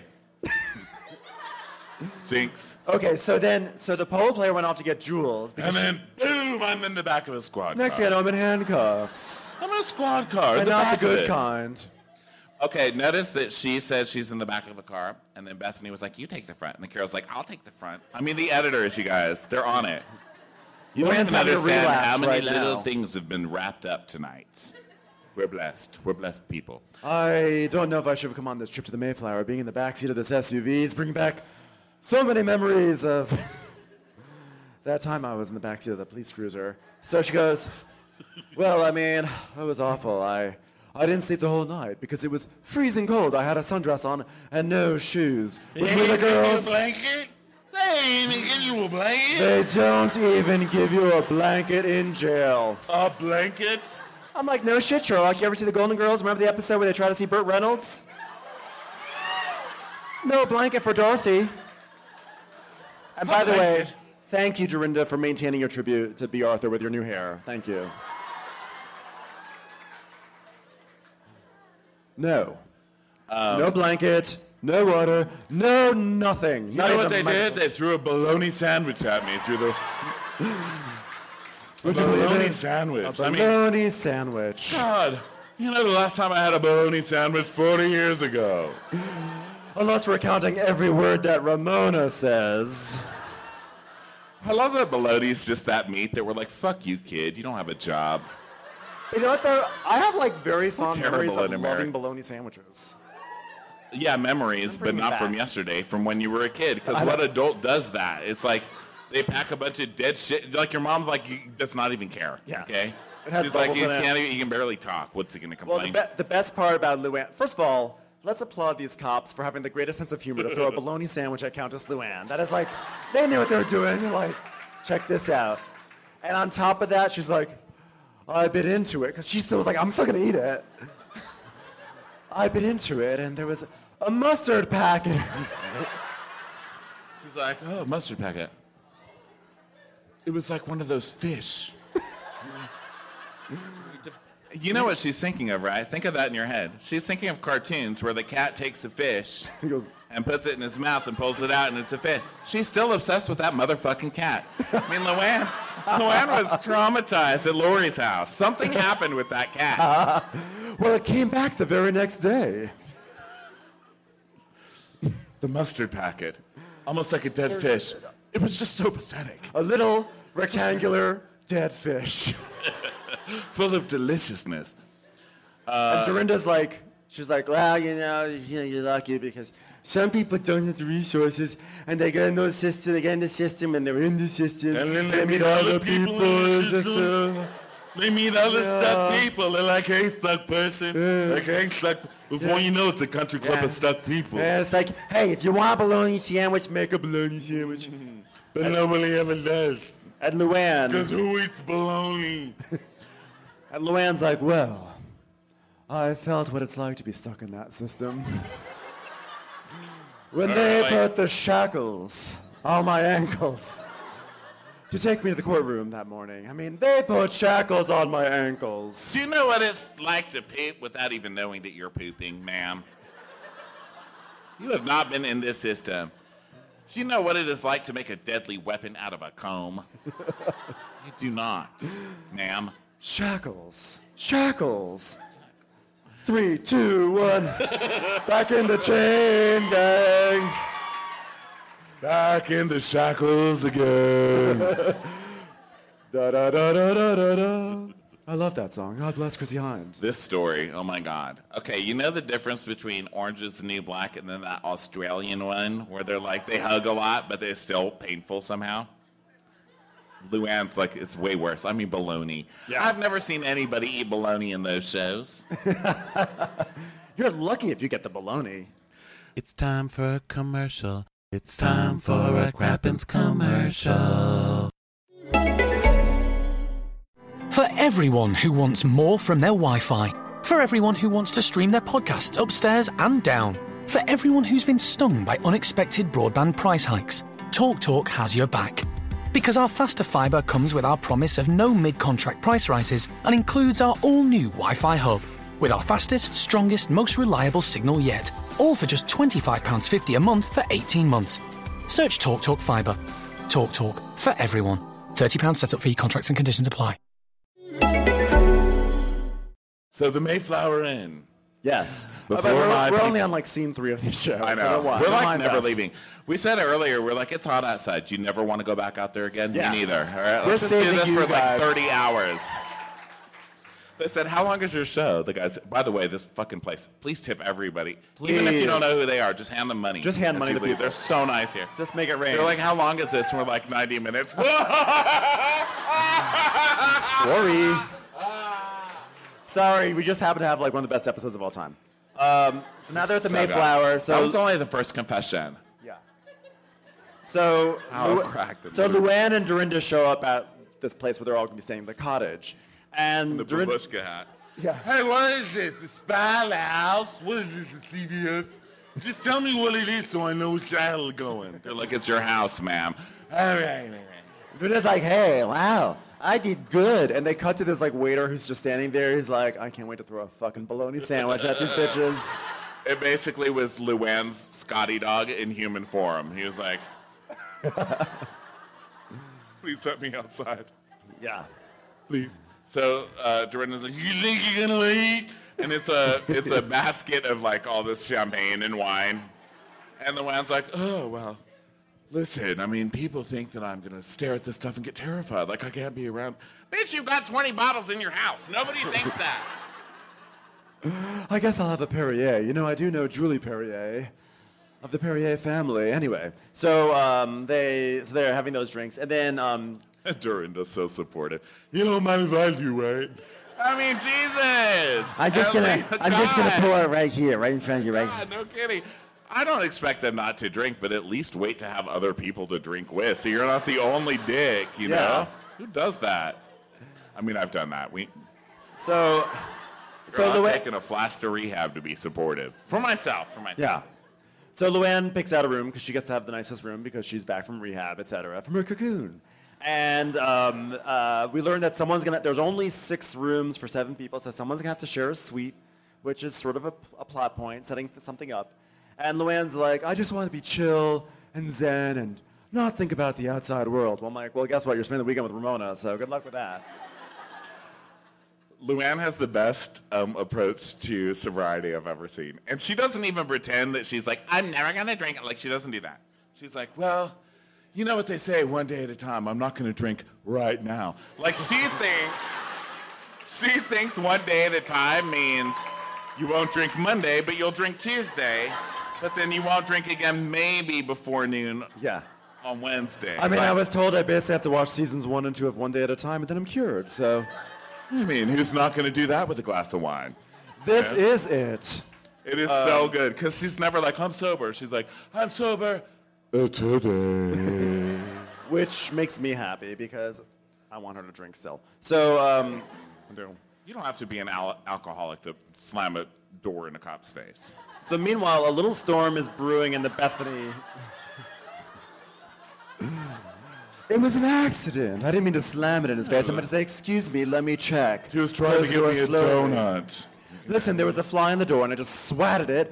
Jinx. Okay, so the polo player went off to get jewels. And then, boom, I'm in the back of a squad Next car. thing I'm in handcuffs. I'm in a squad car. And not the good kind. Okay, notice that she says she's in the back of the car, and then Bethany was like, you take the front. And then Carol's like, I'll take the front. I mean, the editors, you guys, they're on it. You don't Luann's even having a understand relapse how many right little now. things have been wrapped up tonight. We're blessed. We're blessed people. I don't know if I should have come on this trip to the Mayflower. Being in the backseat of this SUV is bringing back so many memories of that time I was in the backseat of the police cruiser. So she goes, well, I mean, it was awful. I didn't sleep the whole night because it was freezing cold. I had a sundress on and no shoes. Which were the girls? Blanket? They ain't even give you a blanket. They don't even give you a blanket in jail. A blanket? I'm like, no shit, Sherlock. You ever see the Golden Girls? Remember the episode where they try to see Burt Reynolds? No blanket for Dorothy. And by the way, thank you, Dorinda, for maintaining your tribute to B. Arthur with your new hair. Thank you. No. No blanket, no water, no nothing. You know what they did? They threw a bologna sandwich at me through the... Would you believe bologna it? sandwich. A bologna sandwich. God, you know the last time I had a bologna sandwich 40 years ago. Unless we're counting every word that Ramona says. I love that bologna's just that meat that we're like, fuck you, kid. You don't have a job. You know what, though? I have, like, very fond terrible memories of in America. loving bologna sandwiches. Yeah, memories, but bring me not back. from yesterday, from when you were a kid. Because what adult does that? It's like they pack a bunch of dead shit. Like your mom's like, does not even care. Yeah. Okay? It has She's like, bubbles you in it. can't even, you can barely talk. What's he going to Well, complain? the best part about Luann... First of all, let's applaud these cops for having the greatest sense of humor to throw a bologna sandwich at Countess Luann. That is like, they knew what they were doing. They're like, check this out. And on top of that, she's like, I bit into it. Because she still was like, I'm still going to eat it. I bit into it, and there was a mustard packet. She's like, oh, mustard packet. It was like one of those fish. You know what she's thinking of, right? Think of that in your head. She's thinking of cartoons where the cat takes a fish and puts it in his mouth and pulls it out, and it's a fish. She's still obsessed with that motherfucking cat. I mean, Luann was traumatized at Lori's house. Something happened with that cat. Well, it came back the very next day. The mustard packet. Almost like a dead fish. It was just so pathetic. A little rectangular dead fish. Full of deliciousness. And Dorinda's like, she's like, well, you're lucky because some people don't have the resources and they get in the system, and they're in the system. And then they meet other people in the system. They meet other stuck people. They're like, hey, stuck person. Like, hey, stuck. Before you know it, it's a country club of stuck people. And it's like, hey, if you want a bologna sandwich, make a bologna sandwich. But nobody ever does. And Luann. Because who eats bologna? And Luann's like, well, I felt what it's like to be stuck in that system. When they put the shackles on my ankles to take me to the courtroom that morning. I mean, they put shackles on my ankles. Do you know what it's like to poop without even knowing that you're pooping, ma'am? You have not been in this system. Do you know what it is like to make a deadly weapon out of a comb? You do not, ma'am. Shackles. Shackles. 3, 2, 1. Back in the chain gang. Back in the shackles again. Da da da da da da da. I love that song. God bless Chrissy Hines. This story, oh my God. Okay, you know the difference between Orange is the New Black and then that Australian one where they're like, they hug a lot, but they're still painful somehow? Luann's like, it's way worse. I mean, bologna. Yeah. I've never seen anybody eat bologna in those shows. You're lucky if you get the bologna. It's time for a commercial. It's time for a Crappens commercial. For everyone who wants more from their Wi-Fi. For everyone who wants to stream their podcasts upstairs and down. For everyone who's been stung by unexpected broadband price hikes. TalkTalk has your back. Because our faster fibre comes with our promise of no mid-contract price rises and includes our all-new Wi-Fi hub. With our fastest, strongest, most reliable signal yet. All for just £25.50 a month for 18 months. Search TalkTalk Fibre. TalkTalk for everyone. £30 setup fee, contracts and conditions apply. So the Mayflower Inn. Yes. Before we're only on like scene 3 of the show. I know. So We're like never leaving. We said earlier, we're like, it's hot outside. You never want to go back out there again? Yeah. Me neither. All right, We're let's just do saving this you for guys. like 30 hours. They said, how long is your show? The guys, by the way, this fucking place, please tip everybody. Even if you don't know who they are, just hand them money. Just hand as money you to leave. people. They're so nice here. Just make it rain. They're like, how long is this? And we're like, 90 minutes. Sorry, we just happen to have like one of the best episodes of all time. So now they're at the Mayflower. So that was only the first confession. Yeah. So Luann and Dorinda show up at this place where they're all going to be staying, the cottage, and The Dorinda. babushka hat. Yeah. Hey, what is this? The Spy House? What is this, the CVS? Just tell me what it is so I know which channel to go in. They're like, it's your house, ma'am. All right. Dorinda's like, hey, wow, I did good. And they cut to this like waiter who's just standing there. He's like, I can't wait to throw a fucking bologna sandwich at these bitches. It basically was Luann's Scotty dog in human form. He was like, please let me outside. Yeah. Please. So Dorinda's like, you think you're gonna leave? And it's a basket of like all this champagne and wine. And Luann's like, oh, well, listen, I mean, people think that I'm gonna stare at this stuff and get terrified. Like I can't be around. Bitch, you've got 20 bottles in your house. Nobody thinks that. I guess I'll have a Perrier. You know, I do know Julie Perrier of the Perrier family. Anyway, so they're having those drinks, and then Dorinda's so supportive. You don't mind as I do, right? I mean, Jesus. I'm just gonna pour it right here, right in front of you, right? God, no kidding. I don't expect them not to drink, but at least wait to have other people to drink with, so you're not the only dick, you know? Who does that? I mean, I've done that. So I'm taking a flask to rehab to be supportive. For myself. Yeah. So Luann picks out a room because she gets to have the nicest room because she's back from rehab, etc., from her cocoon. And we learned that there's only 6 rooms for 7 people, so someone's gonna have to share a suite, which is sort of a plot point, setting something up. And Luann's like, I just want to be chill and zen and not think about the outside world. Well, I'm like, well, guess what? You're spending the weekend with Ramona, so good luck with that. Luann has the best approach to sobriety I've ever seen. And she doesn't even pretend that she's like, I'm never going to drink. Like, she doesn't do that. She's like, well, you know what they say, one day at a time. I'm not going to drink right now. Like, she thinks one day at a time means you won't drink Monday, but you'll drink Tuesday. But then you won't drink again maybe before noon on Wednesday. I mean, I was told I basically have to watch seasons 1 and 2 of One Day at a Time, and then I'm cured, so... I mean, who's not going to do that with a glass of wine? This is it. It is so good, because she's never like, I'm sober. She's like, I'm sober today. Which makes me happy, because I want her to drink still. So, you don't have to be an alcoholic to slam a door in a cop's face. So meanwhile, a little storm is brewing in the Bethany. It was an accident. I didn't mean to slam it in his face. I'm going to say, excuse me, let me check. He was trying to give me a donut. Listen, there was a fly in the door, and I just swatted it,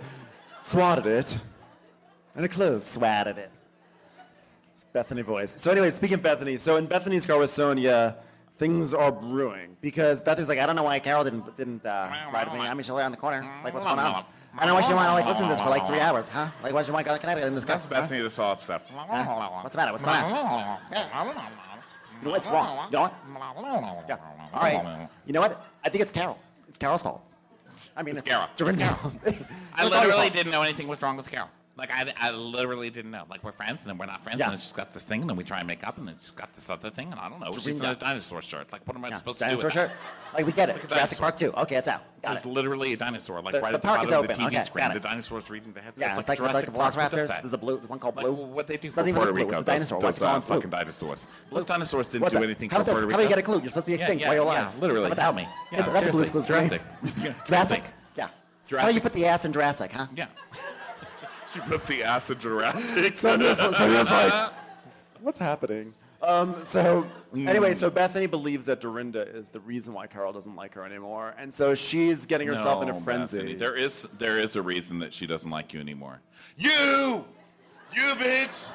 and it closed. Swatted it. It's Bethany voice. So anyway, speaking of Bethany, so in Bethany's car with Sonia, things are brewing. Because Bethany's like, I don't know why Carol didn't ride with me. I mean, she's on the corner. Like, what's going on? I don't know why she wanted to listen to this for like 3 hours, huh? Like, why she want to go to Connecticut in this car? That's Bethany the soft step. What's the matter? What's going on? You know what's wrong? You know what? Yeah. All right. You know what? I think it's Carol. It's Carol's fault. I mean, it's Carol. Carol. I literally didn't know anything was wrong with Carol. Like, I literally didn't know. Like, we're friends, and then we're not friends, Yeah. and then she's got this thing, and then we try and make up, and then she's got this other thing, and I don't know. She's in Dorinda. a dinosaur shirt. Like, what am I supposed to do Dinosaur with shirt? Like, we get it. It's like a Jurassic dinosaur. Park 2. Okay, it's out. Got It's it. literally a dinosaur, like The- right the at the park bottom is of open. the TV Okay, screen. got The it. dinosaur's reading the headset. Yeah, it's it's like Jurassic the Park. What does Velociraptors. that? There's a blue, one called Like, Blue. what they do for Doesn't even Puerto look blue. Rico, It's a dinosaur. What's those it called? fucking Blue. dinosaurs. Those dinosaurs didn't What's do that? anything How for about Puerto this? Rico. How about you get a clue? You're supposed to be extinct yeah, while you're yeah, alive. literally. How about Help that? me. Yeah, That's a seriously. Blue's Clues, right? Jurassic. Yeah, Jurassic? Jurassic. Yeah. Jurassic. How do you put the ass in Jurassic, huh? Yeah. She puts the ass in Jurassic. Sonya's like, what's happening? Anyway, so Bethany believes that Dorinda is the reason why Carol doesn't like her anymore, and so she's getting herself in a frenzy. Bethany, there is a reason that she doesn't like you anymore. You bitch.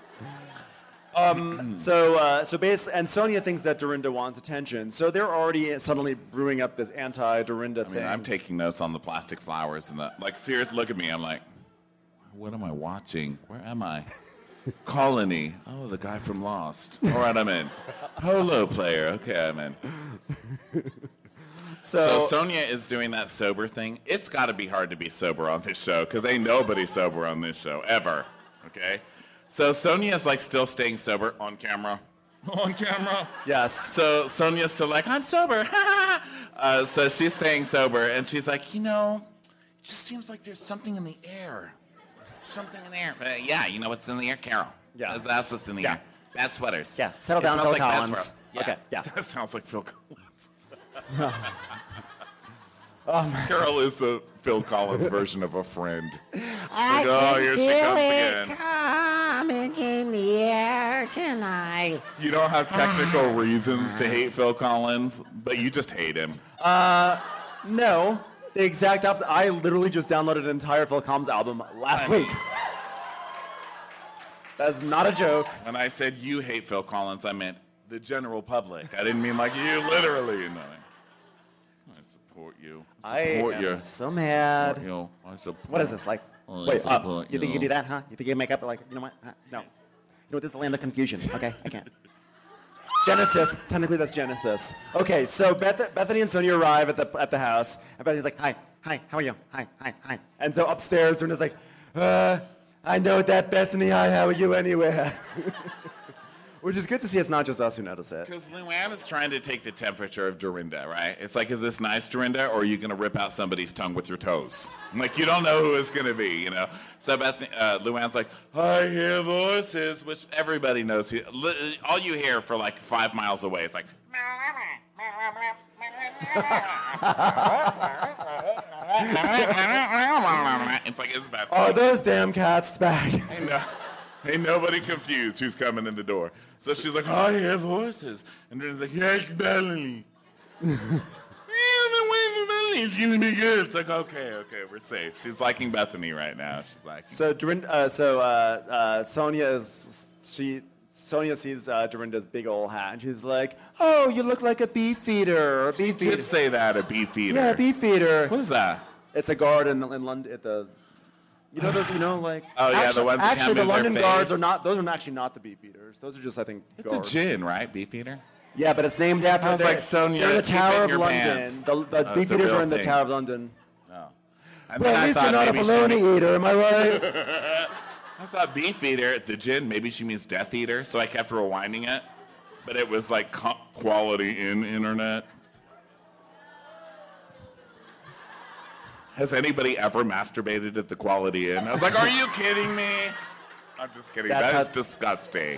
And Sonia thinks that Dorinda wants attention, so they're already suddenly brewing up this anti-Dorinda thing. I'm taking notes on the plastic flowers and the like. Seriously, look at me. I'm like, what am I watching? Where am I? Colony. Oh, the guy from Lost. All right, I'm in. Polo player. Okay, I'm in. So Sonia is doing that sober thing. It's got to be hard to be sober on this show because ain't nobody sober on this show ever. Okay. So Sonia's like still staying sober on camera. On camera. Yes. So Sonia's still like, I'm sober. So she's staying sober, and she's like, it just seems like there's something in the air. Something in the air. Yeah, you know what's in the air, Carol? Yeah. That's what's in the air. Bad sweaters. Yeah, settle It down, smells Phil like bad Collins. sweaters. Yeah. Okay, yeah. That sounds like Phil Collins. Carol is a Phil Collins version of a friend. I oh, can here she feel comes it again. coming in the air tonight. You don't have technical reasons to hate Phil Collins, but you just hate him. No, the exact opposite. I literally just downloaded an entire Phil Collins album last week. That's not a joke. When I said you hate Phil Collins, I meant the general public. I didn't mean like you literally. No. I support you. I am so mad. I support What is this like? I Wait, support you think you can do that, huh? You think you can make up like, you know what? No. You know what? This is the land of confusion. Okay, I can't. Genesis. Technically, that's Genesis. Okay, so Bethany and Sonia arrive at the house, and Bethany's like, "Hi, how are you? Hi." And so upstairs, Dorinda's like, "I know that, Bethany. Hi, how are you anyway?" Which is good to see. It's not just us who notice it. Because Luann is trying to take the temperature of Dorinda, right? It's like, is this nice, Dorinda, or are you going to rip out somebody's tongue with your toes? Like, you don't know who it's going to be, you know? So Luann's like, I hear voices, which everybody knows. All you hear for like 5 miles away is like, it's like, it's bad. Oh, those damn cats back. Ain't nobody confused who's coming in the door. So she's like, I hear voices. And then like, yes, Bethany. It's gonna be good. It's like, okay, we're safe. She's liking Bethany right now. She's like, So Sonia sees Dorinda's big old hat, and she's like, "Oh, you look like a beefeater." She did say that, a beefeater. Yeah, a beefeater. What is that? It's a guard in London at the. You know those, like. Oh yeah, the ones that actually, can't the move London their guards face. are not. Those are actually not the beefeaters. Those are just, I think, It's guards. a gin, right? Beefeater. Yeah, but it's named after. I was like, Sonia, they're in the keep it Tower in of your London. pants. The Oh, it's a beefeaters real are in the thing. Tower of London. Oh. Well, at least you're not a bologna eater, am I right? I thought beefeater at the gin, maybe she means Death Eater, so I kept rewinding it. But it was like quality in internet. Has anybody ever masturbated at the Quality Inn? I was like, are you kidding me? I'm just kidding. That's disgusting.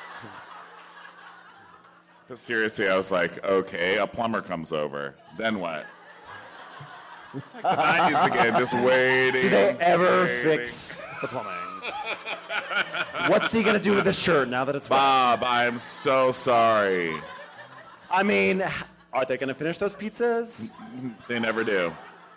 But seriously, I was like, okay, a plumber comes over. Then what? It's like the 90s again, just waiting. Do they ever fix the plumbing? What's he gonna do with the shirt now that it's wet? Bob, I'm so sorry. I mean, are they gonna finish those pizzas? They never do.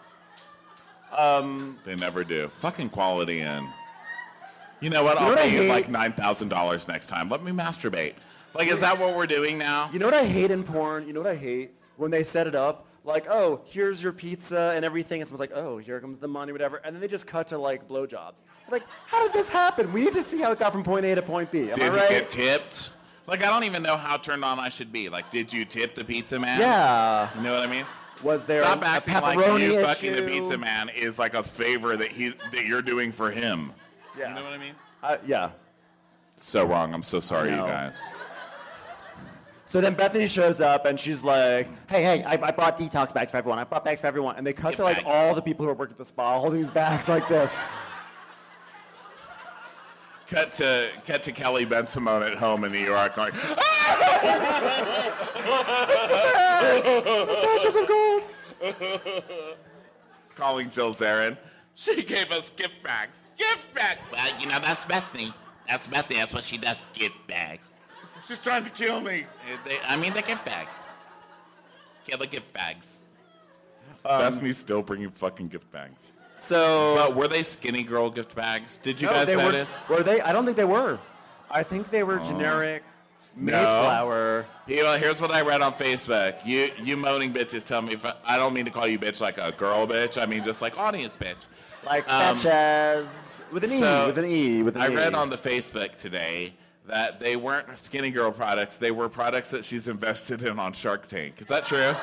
They never do. Fucking Quality Inn. You know what? I'll pay you like $9,000 next time. Let me masturbate. Like, is that what we're doing now? You know what I hate in porn? You know what I hate? When they set it up, like, oh, here's your pizza and everything, and someone's like, oh, here comes the money, whatever, and then they just cut to, like, blowjobs. Like, how did this happen? We need to see how it got from point A to point B. Am I Did right? you get tipped? Like, I don't even know how turned on I should be. Like, did you tip the pizza man? Yeah. You know what I mean? Was there Stop a acting pepperoni like you issue? fucking the pizza man is like a favor that you're doing for him. Yeah. You know what I mean? Yeah. So wrong. I'm so sorry, I you know. guys. So then Bethany shows up and she's like, hey, I brought detox bags for everyone. I brought bags for everyone. And they cut to like all the people who are working at the spa holding these bags like this. Cut to Kelly Ben Simone at home in New York going, Sashes of gold. calling Jill Zarin. She gave us gift bags. Gift bags. Well, you know, that's Bethany. That's Bethany. That's what she does, gift bags. She's trying to kill me. They're gift bags. Killer gift bags. Bethany's still bringing fucking gift bags. So, but were they skinny girl gift bags? Did you guys notice? Were they? I don't think they were. I think they were generic Mayflower. No. Here's what I read on Facebook. You moaning bitches tell me I don't mean to call you bitch like a girl bitch. I mean just like audience bitch. Like bitches. With an E. I read on the Facebook today that they weren't skinny girl products. They were products that she's invested in on Shark Tank. Is that true?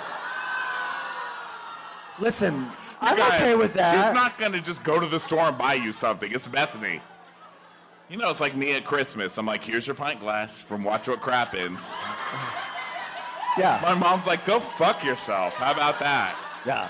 Listen, I'm okay with that. She's not going to just go to the store and buy you something. It's Bethany. You know, it's like me at Christmas. I'm like, here's your pint glass from Watch What Crappens. Yeah. My mom's like, go fuck yourself. How about that? Yeah.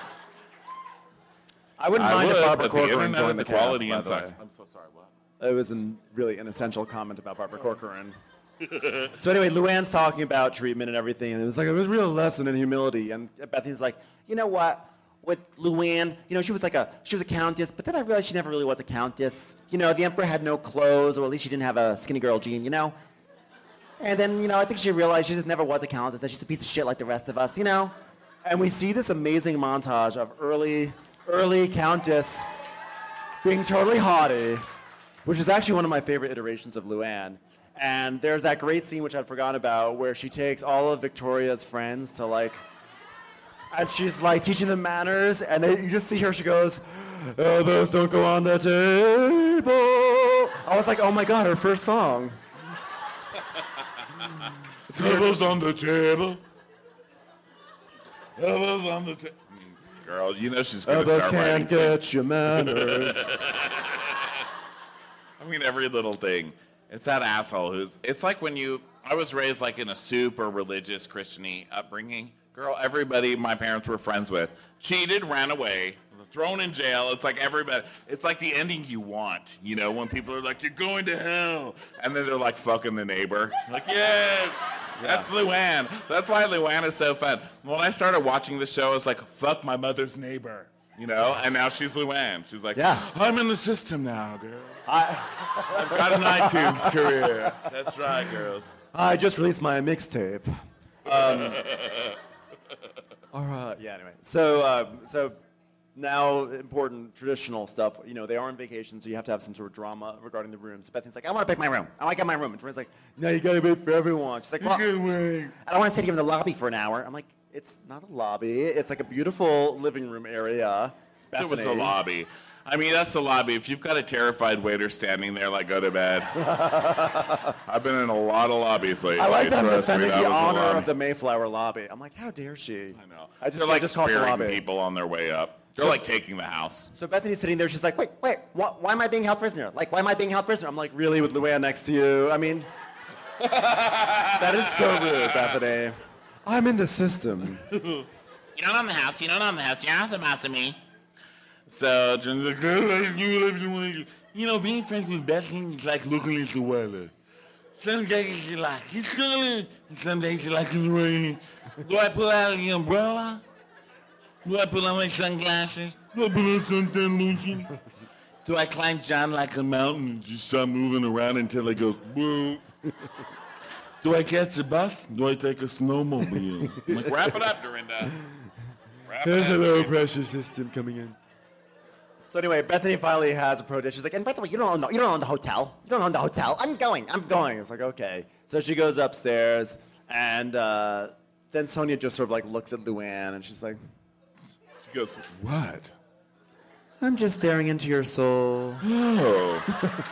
I wouldn't mind if Barbara Corcoran joined the cast, by the way. I'm so sorry, what? It was really an essential comment about Barbara Corcoran. So anyway, Luann's talking about treatment and everything, and it was like, it was a real lesson in humility. And Bethany's like, you know what? With Luann, you know, she was a countess, but then I realized she never really was a countess. You know, the emperor had no clothes, or at least she didn't have a skinny girl gene, you know? And then, you know, I think she realized she just never was a countess, that she's a piece of shit like the rest of us, you know? And we see this amazing montage of early countess being totally haughty, which is actually one of my favorite iterations of Luann. And there's that great scene, which I'd forgotten about, where she takes all of Victoria's friends to, like, and she's, like, teaching them manners, and you just see her, she goes, elbows don't go on the table. I was like, oh, my God, her first song. Elbows on the table. Elbows on the table. Girl, you know she's going to start writing. Elbows can't get your manners. I mean, every little thing. It's that asshole it's like when I was raised like in a super religious Christian-y upbringing. Girl, everybody my parents were friends with cheated, ran away, thrown in jail. It's like everybody. It's like the ending you want, you know, when people are like, you're going to hell. And then they're like, fucking the neighbor. Like, yes, that's Luann. That's why Luann is so fun. When I started watching the show, I was like, fuck my mother's neighbor, you know? And now she's Luann. She's like, yeah. I'm in the system now, girl. I've got an iTunes career. That's right, girls. I just released my mixtape. All right. Yeah. Anyway, so now important traditional stuff. You know, they are on vacation, so you have to have some sort of drama regarding the rooms. So Bethany's like, I want to pick my room. I want to get my room. And Corinne's like, no, you gotta wait for everyone. She's like, well, I don't want to sit here in the lobby for an hour. I'm like, it's not a lobby. It's like a beautiful living room area. Bethany. It was the lobby. I mean, that's the lobby. If you've got a terrified waiter standing there, like, go to bed. I've been in a lot of lobbies lately. I like them Trust me, defending that the was a honor lobby. of the Mayflower lobby. I'm like, how dare she? I know. They're like called the sparing lobby. people on their way up. They're like taking the house. So Bethany's sitting there. She's like, wait, why am I being held prisoner? Like, why am I being held prisoner? I'm like, really, with Luann next to you? I mean, that is so rude, Bethany. I'm in the system. You don't own the house. You don't own the house. You're not the boss of me. So, you know, being friends with Bethany is like looking at the weather. Some days you like it's sunny, and some days you like it's raining. Do I pull out the umbrella? Do I pull out my sunglasses? Do I pull out suntan lotion? Do I climb down like a mountain and just start moving around until it goes boom? Do I catch a bus? Do I take a snowmobile? I'm like, wrap it up, Dorinda. There's a low pressure system coming in. So anyway, Bethany finally has a protest. She's like, and by the way, you don't own the hotel. You don't own the hotel. I'm going. It's like, okay. So she goes upstairs, and then Sonia just sort of like looks at Luann, and she's like, she goes, what? I'm just staring into your soul. Oh.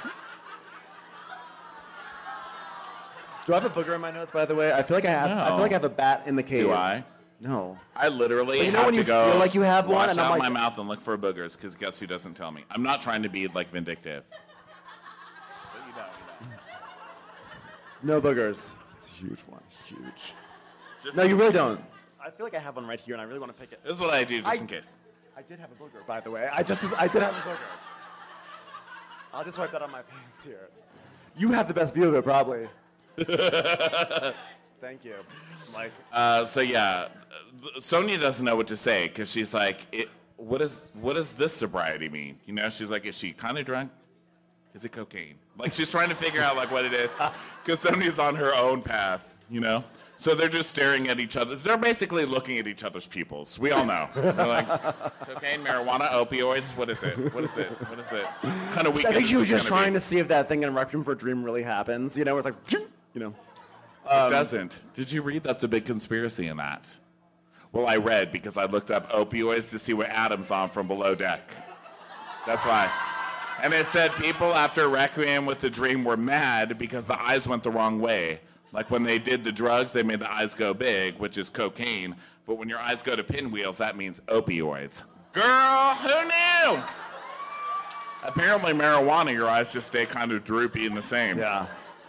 Do I have a booger in my notes, by the way? I feel like I have. No. I feel like I have a bat in the cave. Do I? No. I literally But you know have when to you go feel like you have one, wash and I'm out like- my mouth and look for boogers, because guess who doesn't tell me? I'm not trying to be, like, vindictive. No boogers. It's a huge one. Huge. No, you really don't. I feel like I have one right here, and I really want to pick it. This is what I do, just in case. I did have a booger, by the way. I did have a booger. I'll just wipe that on my pants here. You have the best view of it, probably. Thank you, Mike. So yeah, Sonia doesn't know what to say because she's like, what does this sobriety mean? You know, she's like, is she kind of drunk? Is it cocaine? Like she's trying to figure out like what it is because Sonia's on her own path, you know. So they're just staring at each other. They're basically looking at each other's pupils. We all know. They're like, cocaine, marijuana, opioids. What is it? What is it? What is it? Kind of weekend. I think she was just trying to see if that thing in Requiem for a Dream really happens. You know, it's like, you know. It doesn't. Did you read that's a big conspiracy in that? Well, I read because I looked up opioids to see what Adam's on from Below Deck. That's why. And it said people after Requiem with the Dream were mad because the eyes went the wrong way. Like when they did the drugs, they made the eyes go big, which is cocaine. But when your eyes go to pinwheels, that means opioids. Girl, who knew? Apparently marijuana, your eyes just stay kind of droopy and the same. Yeah.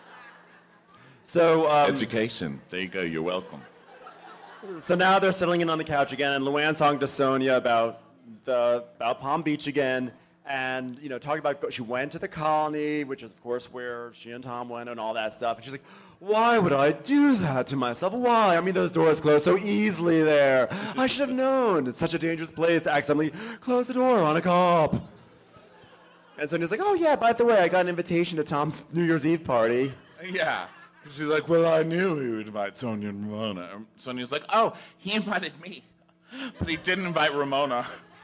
So education. There you go. You're welcome. So now they're settling in on the couch again, and Luann's talking to Sonia about Palm Beach again, and you know, talking about she went to the Colony, which is of course where she and Tom went and all that stuff. And she's like, "Why would I do that to myself? Why? I mean, those doors close so easily there. I should have known. It's such a dangerous place to accidentally close the door on a cop." And Sonia's like, "Oh yeah, by the way, I got an invitation to Tom's New Year's Eve party." Yeah. She's like, well, I knew he would invite Sonia and Ramona. And Sonia's like, oh, he invited me. But he didn't invite Ramona.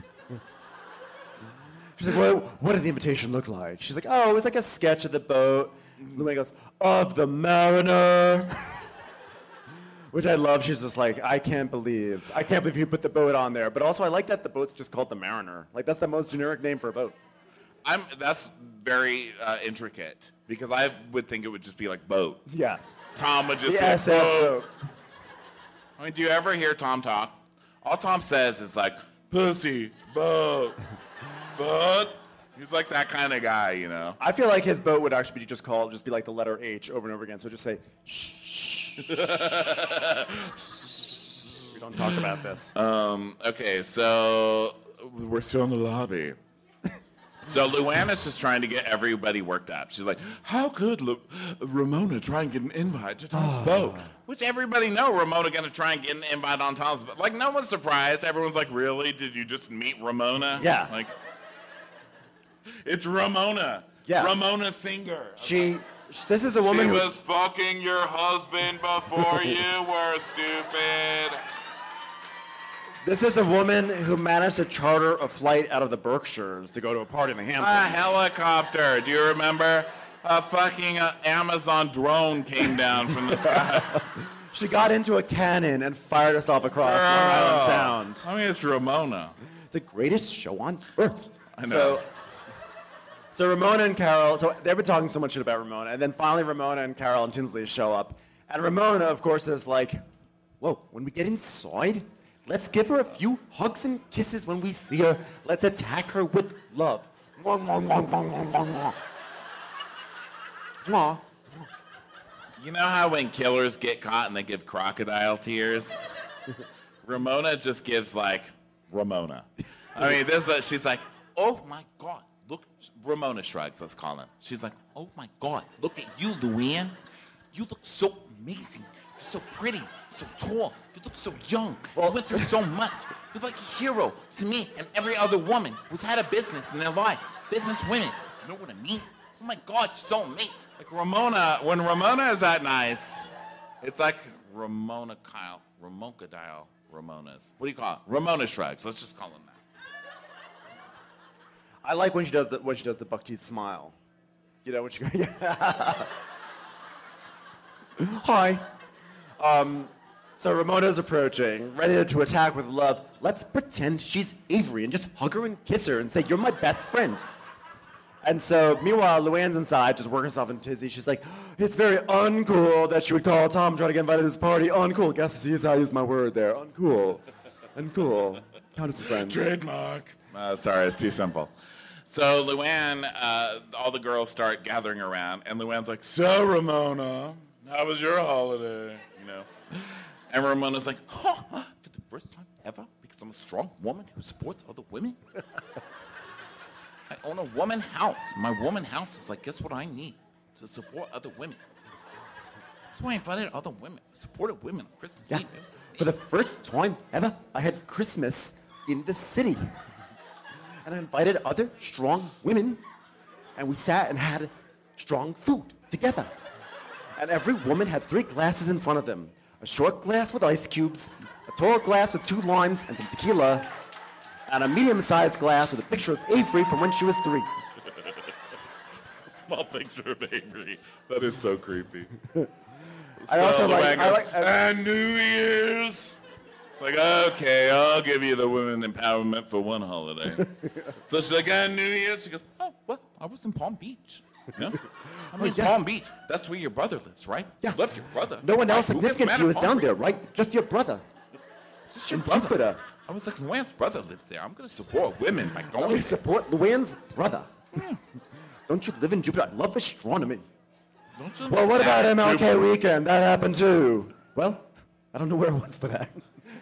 She's like, well, what did the invitation look like? She's like, oh, it was like a sketch of the boat. Luann goes, of the Mariner. Which I love. She's just like, I can't believe you put the boat on there. But also, I like that the boat's just called the Mariner. Like, that's the most generic name for a boat. That's very intricate because I would think it would just be like boat. Yeah. Tom would just the say SS boat. I mean, do you ever hear Tom talk? All Tom says is like, pussy, boat, boat. He's like that kind of guy, you know. I feel like his boat would actually be just be like the letter H over and over again. So just say, shh. We don't talk about this. Okay, so we're still in the lobby. So Luann is just trying to get everybody worked up. She's like, how could Ramona try and get an invite to Tom's boat? Which everybody know Ramona going to try and get an invite on Tom's boat. Like, no one's surprised. Everyone's like, really? Did you just meet Ramona? Yeah. Like, it's Ramona. Yeah. Ramona Singer. This is a woman who was fucking your husband before you were stupid. This is a woman who managed to charter a flight out of the Berkshires to go to a party in the Hamptons. A helicopter. Do you remember? A fucking Amazon drone came down from the sky. She got into a cannon and fired herself across Long Island Sound. I mean, it's Ramona. It's the greatest show on earth. I know. So Ramona and Carol, so they've been talking so much shit about Ramona, and then finally Ramona and Carol and Tinsley show up. And Ramona, of course, is like, whoa, when we get inside, let's give her a few hugs and kisses when we see her. Let's attack her with love. Mwah, mwah, mwah, mwah, mwah, mwah, mwah. Mwah. You know how when killers get caught and they give crocodile tears? Ramona just gives, like, Ramona. I mean, she's like, oh, my God. Look, Ramona shrugs, let's call him. She's like, oh, my God. Look at you, Luann. You look so amazing. You're so pretty, so tall. You look so young. You went through so much. You're like a hero to me and every other woman who's had a business in their life. Business women. You know what I mean? Oh, my God, you're so amazing. Like Ramona, when Ramona is that nice, it's like Ramona Kyle, Ramoncadile Ramonas. What do you call it? Ramona shrugs. Let's just call them that. I like when she does the buck teeth smile. You know, when she goes, hi. So Ramona's approaching, ready to attack with love. Let's pretend she's Avery and just hug her and kiss her and say, you're my best friend. And so, meanwhile, Luann's inside, just working herself in tizzy. She's like, it's very uncool that she would call Tom trying to get invited to this party. Uncool. Guess see how I use my word there. Uncool. Uncool. Count as friends. Trademark. Sorry, it's too simple. So Luann, all the girls start gathering around, and Luann's like, so Ramona, How was your holiday? You know? And Ramona's like, huh, for the first time ever, because I'm a strong woman who supports other women. I own a woman house. My woman house is like, guess what I need to support other women? That's why I invited other women, supported women on Christmas Eve. For the first time ever, I had Christmas in the city. And I invited other strong women, and we sat and had strong food together. And every woman had 3 glasses in front of them. A short glass with ice cubes, a tall glass with 2 limes and some tequila, and a medium-sized glass with a picture of Avery from when she was 3. A small picture of Avery. That is so creepy. I also like... and New Year's. It's like, okay, I'll give you the women empowerment for one holiday. So she's like, and New Year's. She goes, oh, well, I was in Palm Beach. You know? I'm in Palm Beach. That's where your brother lives, right? Yeah. You love your brother. No one else Right? Who significant gets to you mad is at down Palm there, Beach? right? Just your brother. Just your In brother. Jupiter. I was like, Luann's brother lives there. I'm going to support women by going We there. support Luann's brother. Don't you live in Jupiter? I love astronomy. Don't you Well, what about understand, MLK Jupiter? weekend? That happened too. Well, I don't know where it was for that.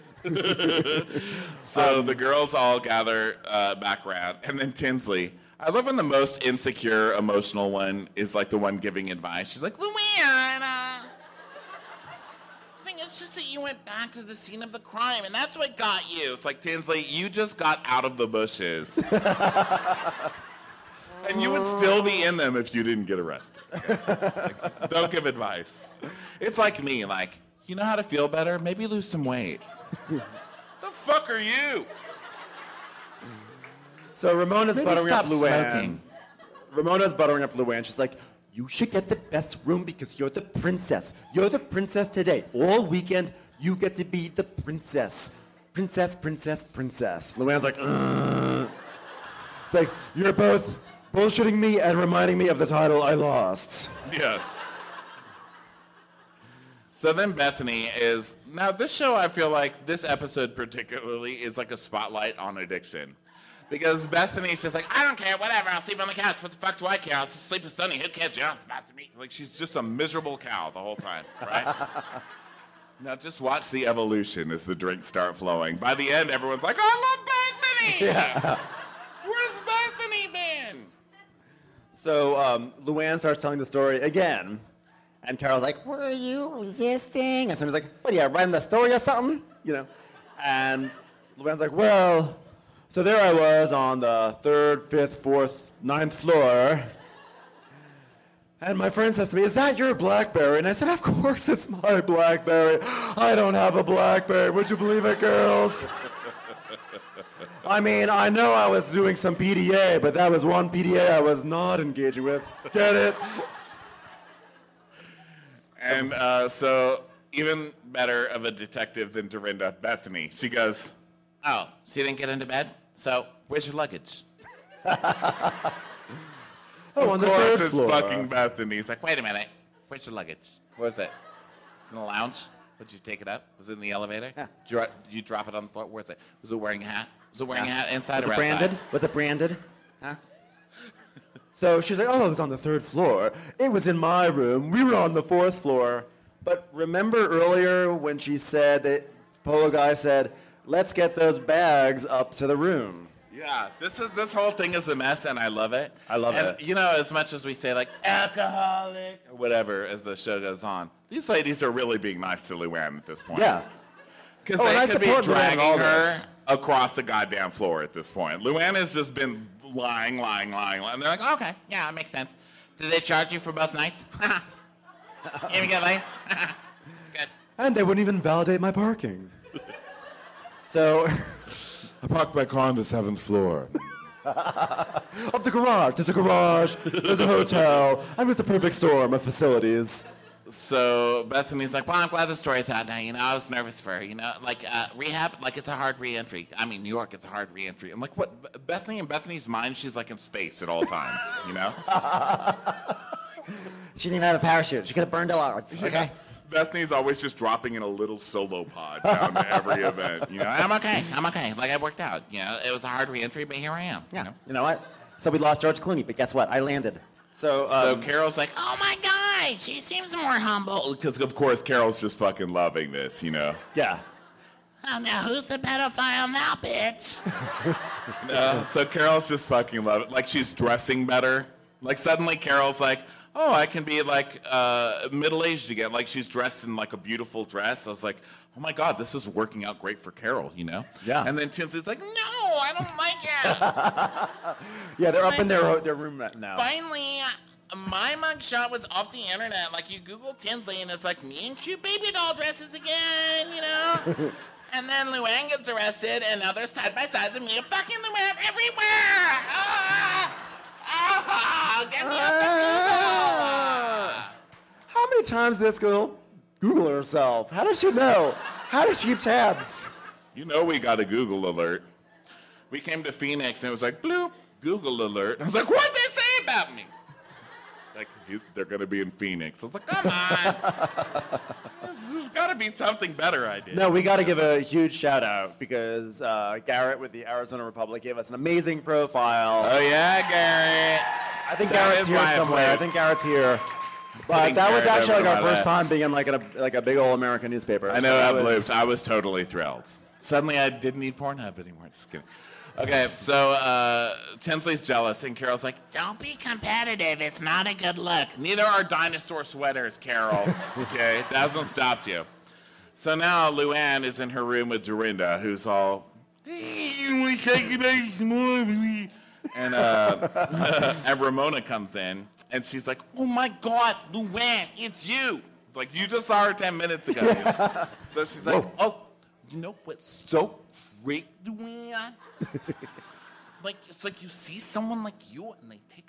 So the girls all gather back around, and then Tinsley. I love when the most insecure, emotional one is like the one giving advice. She's like, Luann, I think it's just that you went back to the scene of the crime, and that's what got you. it's like, Tinsley, you just got out of the bushes. And you would still be in them if you didn't get arrested. Like, don't give advice. It's like me, like, you know how to feel better? Maybe lose some weight. The fuck are you? So Ramona's Maybe buttering up stop Luann. smoking. Ramona's buttering up Luann. She's like, you should get the best room because you're the princess. You're the princess today. All weekend, you get to be the princess. Princess, princess, princess. Luann's like, ugh. It's like, you're both bullshitting me and reminding me of the title I lost. Yes. So then Bethany is... Now, this show, I feel like, this episode particularly, is like a spotlight on addiction. Because Bethany's just like, I don't care, whatever, I'll sleep on the couch. What the fuck do I care? I'll sleep with Sonny. Who cares? You're not about to meet. like she's just a miserable cow the whole time, right? Now, just watch the evolution as the drinks start flowing. By the end, everyone's like, I love Bethany! Yeah. Where's Bethany been? So Luann starts telling the story again. And Carol's like, were you resisting? And somebody's like, what are you, writing the story or something? You know? And Luann's like, well, so there I was on the 3rd, 5th, 4th, 9th floor. And my friend says to me, is that your BlackBerry? And I said, of course it's my BlackBerry. I don't have a BlackBerry. Would you believe it, girls? I mean, I know I was doing some PDA, but that was one PDA I was not engaging with. Get it? And so, even better of a detective than Dorinda, Bethany. She goes, Oh, so you didn't get into bed? So, where's your luggage? Oh, on of the course 3rd it's floor. fucking Bethany. It's like, Wait a minute. Where's your luggage? Where was it? It's in the lounge? Did you take it up? Was it in the elevator? Yeah. Did you drop it on the floor? Where's it? Was it wearing a hat? Was it wearing a hat inside Was or it branded? outside? Was it branded? Huh? So she's like, oh, it was on the 3rd floor. It was in my room. We were on the 4th floor. But remember earlier when she said that Polo Guy said, let's get those bags up to the room. yeah, this whole thing is a mess, and I love it. I love and, it. You know, as much as we say, like, alcoholic, or whatever, as the show goes on, these ladies are really being nice to Luann at this point. Yeah. Because Oh, and I they could be support Luann in dragging all her this. across the goddamn floor at this point. Luann has just been lying. And they're like, oh, Okay, yeah, that makes sense. Did they charge you for both nights? You even get laid? Good. And they wouldn't even validate my parking. So, I parked my car on the 7th floor. of the garage. There's a garage. There's a hotel. I'm with the perfect storm of facilities. So Bethany's like, Well, I'm glad the story's out now. You know, I was nervous for her. You know, like rehab, like it's a hard re-entry. I mean, New York, it's a hard re-entry. I'm like, what? Bethany, in Bethany's mind, she's like in space at all times, you know? She didn't even have a parachute. She could have burned a lot. Okay. Bethany's always just dropping in a little solo pod down to every event, you know? I'm okay. Like I worked out. You know, it was a hard re-entry, but here I am. Yeah. You know what? So we lost George Clooney, but guess what? I landed. So, So Carol's like, Oh my God! right. She seems more humble. Because, of course, Carol's just fucking loving this, you know? Yeah. Oh, now who's the pedophile now, bitch? So Carol's just fucking loving it. Like, she's dressing better. Like, suddenly Carol's like, oh, I can be, like, middle-aged again. Like, she's dressed in, like, a beautiful dress. I was like, oh, my God, this is working out great for Carol, you know? Yeah. And then Tinsley's like, No, I don't like it. Yeah, they're up in their room now. Finally, my mugshot was off the internet. Like, you Google Tinsley, and it's like, me in cute baby doll dresses again, you know? And then Luann gets arrested, and now they're side by side with me. Fucking Luann everywhere! Get me off the Google! How many times did this girl Google herself? How does she know? How does she keep tabs? you know we got a Google alert. We came to Phoenix, and it was like, bloop, Google alert. I was like, what'd they say about me? Like, they're going to be in Phoenix. I was like, come on. There's got to be something better I did. No, we got to give a huge shout out because Garrett with the Arizona Republic gave us an amazing profile. Oh, yeah, Garrett. I think Garrett's here somewhere. I think Garrett's here. But that was actually like our first time being in like a big old American newspaper. I know, I was totally thrilled. Suddenly I didn't need Pornhub anymore. Just kidding. Okay, so Tinsley's jealous, and Carol's like, don't be competitive. It's not a good look. neither are dinosaur sweaters, Carol. Okay, that hasn't stopped you. So now Luann is in her room with Dorinda, who's all, and and Ramona comes in, and she's like, oh my God, Luann, it's you. Like, you just saw her 10 minutes ago. You know? So she's like, oh, you know what's so great, Luann? Like, it's like you see someone like you, and they take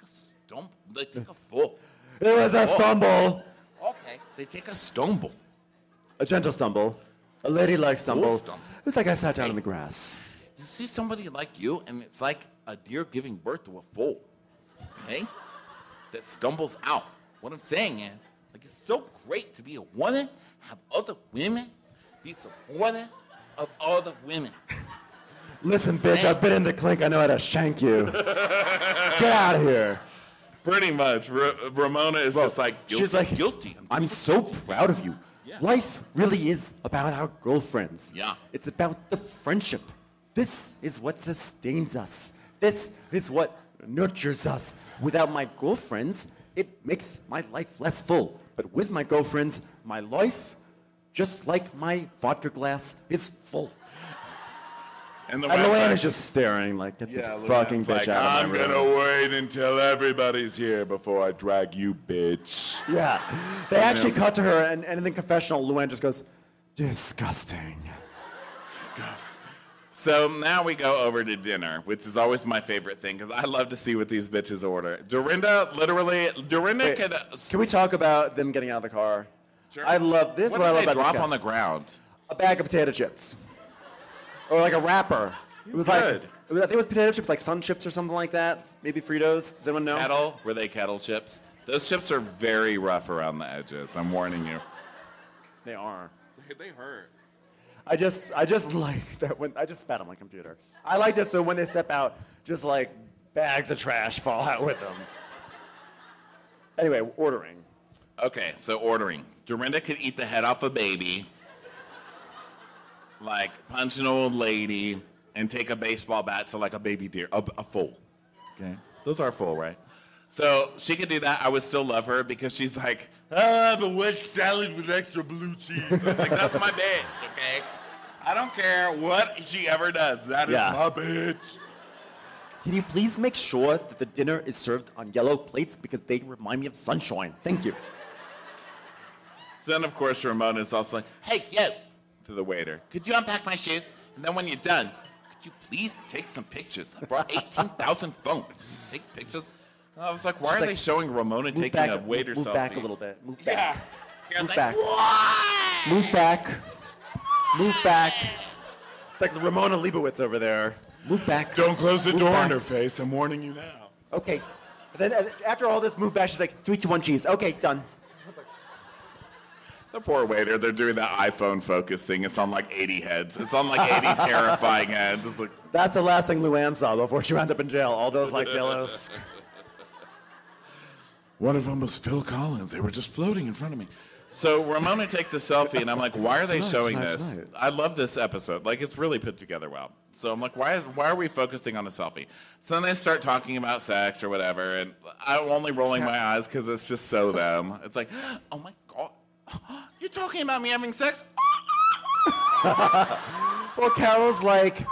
a fall. It was a stumble. Okay, they take a stumble. A gentle stumble. A ladylike stumble. Stumble. It's like I sat down in the grass. You see somebody like you, and it's like a deer giving birth to a foal. Okay? That stumbles out. What I'm saying is, like, it's so great to be a woman, have other women, be supportive of other women. Listen, bitch, I've been in the clink. I know how to shank you. Get out of here. Pretty much. Ramona is just like, guilty. She's like, guilty. I'm so proud of you. Yeah. Life really is about our girlfriends. Yeah. It's about the friendship. This is what sustains us. This is what nurtures us. Without my girlfriends, it makes my life less full. But with my girlfriends, my life, just like my vodka glass, is full. And Luann is just staring like, get this fucking bitch out of my room. I'm gonna wait until everybody's here before I drag you, bitch. Yeah. They actually cut to her, and in the confessional, Luann just goes, disgusting. Disgusting. So now we go over to dinner, which is always my favorite thing, because I love to see what these bitches order. Dorinda could... Can we talk about them getting out of the car? Sure. I love this. What I did love they about drop this on the cast. ground? A bag of potato chips. Or like a wrapper. It was Good. I think it was potato chips, like Sun Chips or something like that. Maybe Fritos. Does anyone know? Kettle? Were they kettle chips? Those chips are very rough around the edges. I'm warning you. They are. They hurt. I just like that when I just spat on my computer. I like this so when they step out, just like bags of trash fall out with them. Anyway, ordering. Okay, so ordering. Dorinda could eat the head off a baby, like punch an old lady, and take a baseball bat to like a baby deer, a foal. Okay, those are full, right? So she could do that. I would still love her because she's like, I'll have a wedge salad with extra blue cheese. I was like, that's my bitch, okay? I don't care what she ever does. That is my bitch. Can you please make sure that the dinner is served on yellow plates because they remind me of sunshine? Thank you. So then, of course, Ramona is also like, hey, yo, to the waiter. Could you unpack my shoes? And then when you're done, could you please take some pictures? I brought 18,000 phones. Can you take pictures? I was like, why are they showing Ramona taking a waiter selfie? Move back a little bit. Move back. Yeah. Move Like, back. what? Move back. Move back. It's like Ramona Leibowitz over there. Move back. Don't close the Move door back. in her face. I'm warning you now. Okay. But then after all this, move back. She's like, 3, 2, 1, cheese. Okay, done. The poor waiter, they're doing that iPhone focus thing. It's on like 80 heads. It's on like 80 terrifying heads. It's like, That's the last thing Luann saw before she wound up in jail. All those like yellows. one of them was Phil Collins. They were just floating in front of me. So Ramona takes a selfie, and I'm like, why are they showing this? I love this episode. Like, it's really put together well. So I'm like, why are we focusing on a selfie? So then they start talking about sex or whatever, and I'm only rolling my eyes because it's just so them. It's like, oh my God, you're talking about me having sex? Well, Carol's like...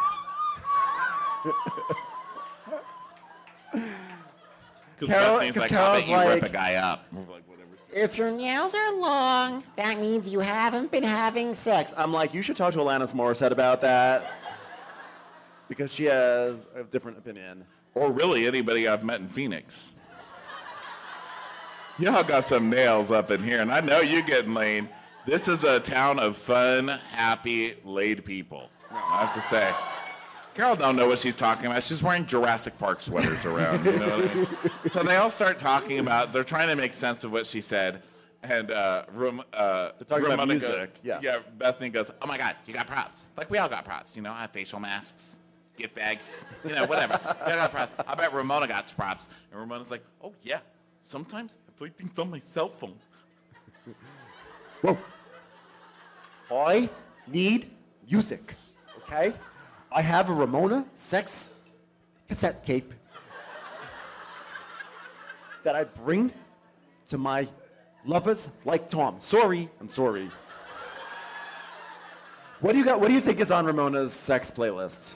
Carol's like, I bet you rip a guy up. If your nails are long, that means you haven't been having sex. I'm like, you should talk to Alanis Morissette about that. Because she has a different opinion. Or really anybody I've met in Phoenix. Y'all got some nails up in here, and I know you're getting laid. This is a town of fun, happy, laid people. I have to say. Carol don't know what she's talking about. She's wearing Jurassic Park sweaters around. You know what I mean? So they all start talking about, they're trying to make sense of what she said. And they're talking about music. Yeah, Bethany goes, oh my God, you got props. Like, we all got props. You know, I have facial masks, gift bags, you know, whatever. We all got props. I bet Ramona got props. And Ramona's like, oh yeah, sometimes I play things on my cell phone. Whoa. I need music, okay? I have a Ramona sex cassette tape that I bring to my lovers like Tom. I'm sorry. What do you think is on Ramona's sex playlist?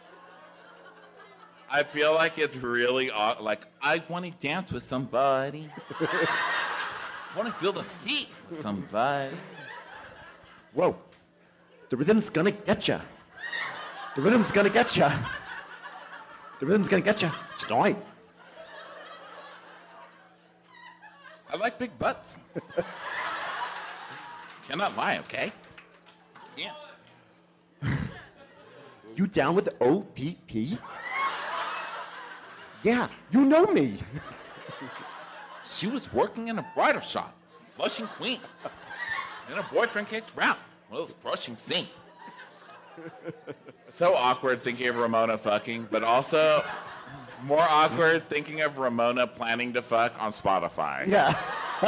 I feel like it's really like, I want to dance with somebody. I want to feel the heat with somebody. Whoa. The rhythm's gonna get ya. The rhythm's gonna get ya. The rhythm's gonna get ya. Tonight. I like big butts. Cannot lie, okay? Yeah. You down with the OPP? Yeah, you know me. She was working in a bridal shop, Flushing, Queens. And her boyfriend kicked around. Well, it was crushing scene. So awkward thinking of Ramona fucking, but also more awkward thinking of Ramona planning to fuck on Spotify. Yeah.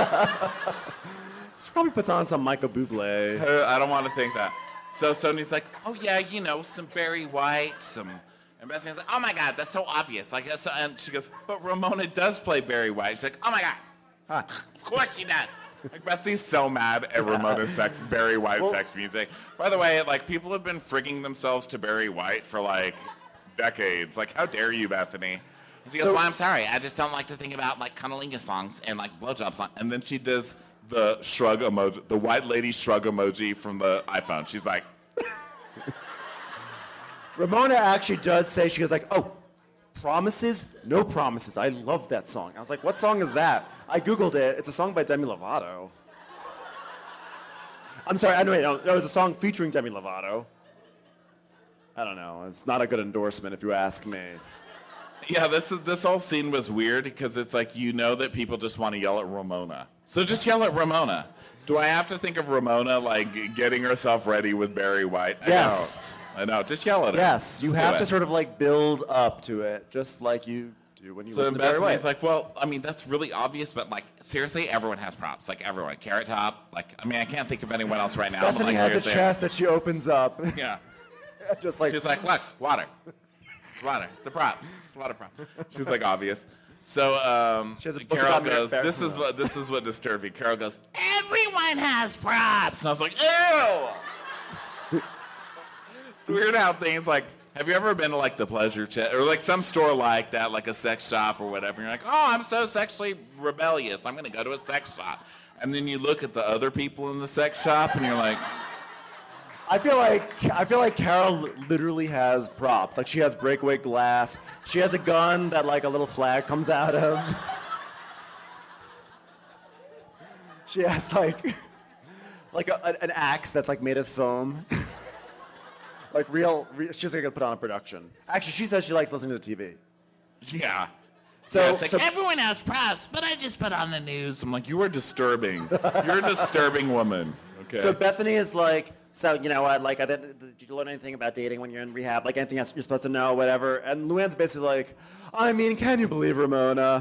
She probably puts on some Michael Bublé. I don't want to think that. So Sony's like, oh yeah, you know, some Barry White, some... And Bethany's like, oh my God, that's so obvious. Like, that's so... And she goes, but Ramona does play Barry White. She's like, oh my God, of course she does. Like, Betsy's so mad at Ramona's Barry White sex music. By the way, like, people have been frigging themselves to Barry White for, like, decades. Like, how dare you, Bethany? And she goes, well, I'm sorry. I just don't like to think about, like, cunnilingus songs and, like, blowjob songs. And then she does the shrug emoji, the white lady shrug emoji from the iPhone. She's like... Ramona actually does say, she goes like, oh, promises? No promises. I love that song. I was like, what song is that? I Googled it. It's a song by Demi Lovato. I'm sorry, no, it's a song featuring Demi Lovato. I don't know. It's not a good endorsement if you ask me. Yeah, this whole scene was weird because it's like, you know that people just want to yell at Ramona. So just yell at Ramona. Do I have to think of Ramona, like, getting herself ready with Barry White? Yes. I know. Just yell at her. Yes, you have to sort of, like, build up to it, just like you do when you listen to Barry White. So like, well, I mean, that's really obvious, but, like, seriously, everyone has props. Like, everyone. Carrot Top. Like, I mean, I can't think of anyone else right now. Bethany but, like, has a chest that she opens up. Yeah. Just like... She's like, look, water. It's water. It's a prop. It's a water prop. She's, like, obvious. So Carol goes, this is what disturbed me. Carol goes, everyone has props. And I was like, ew. It's weird how things like, have you ever been to like the Pleasure Chest or like some store like that, like a sex shop or whatever? And you're like, oh, I'm so sexually rebellious. I'm going to go to a sex shop. And then you look at the other people in the sex shop and you're like... I feel like Carol literally has props. Like, she has breakaway glass. She has a gun that, like, a little flag comes out of. She has, like an axe that's, like, made of foam. Like, real, she's going to put on a production. Actually, she says she likes listening to the TV. Yeah. So, yeah, it's like, everyone has props, but I just put on the news. I'm like, you are disturbing. You're a disturbing woman. Okay. So Bethany is like... So, you know what, like, did you learn anything about dating when you're in rehab? Like, anything else you're supposed to know, whatever? And Luann's basically like, I mean, can you believe Ramona?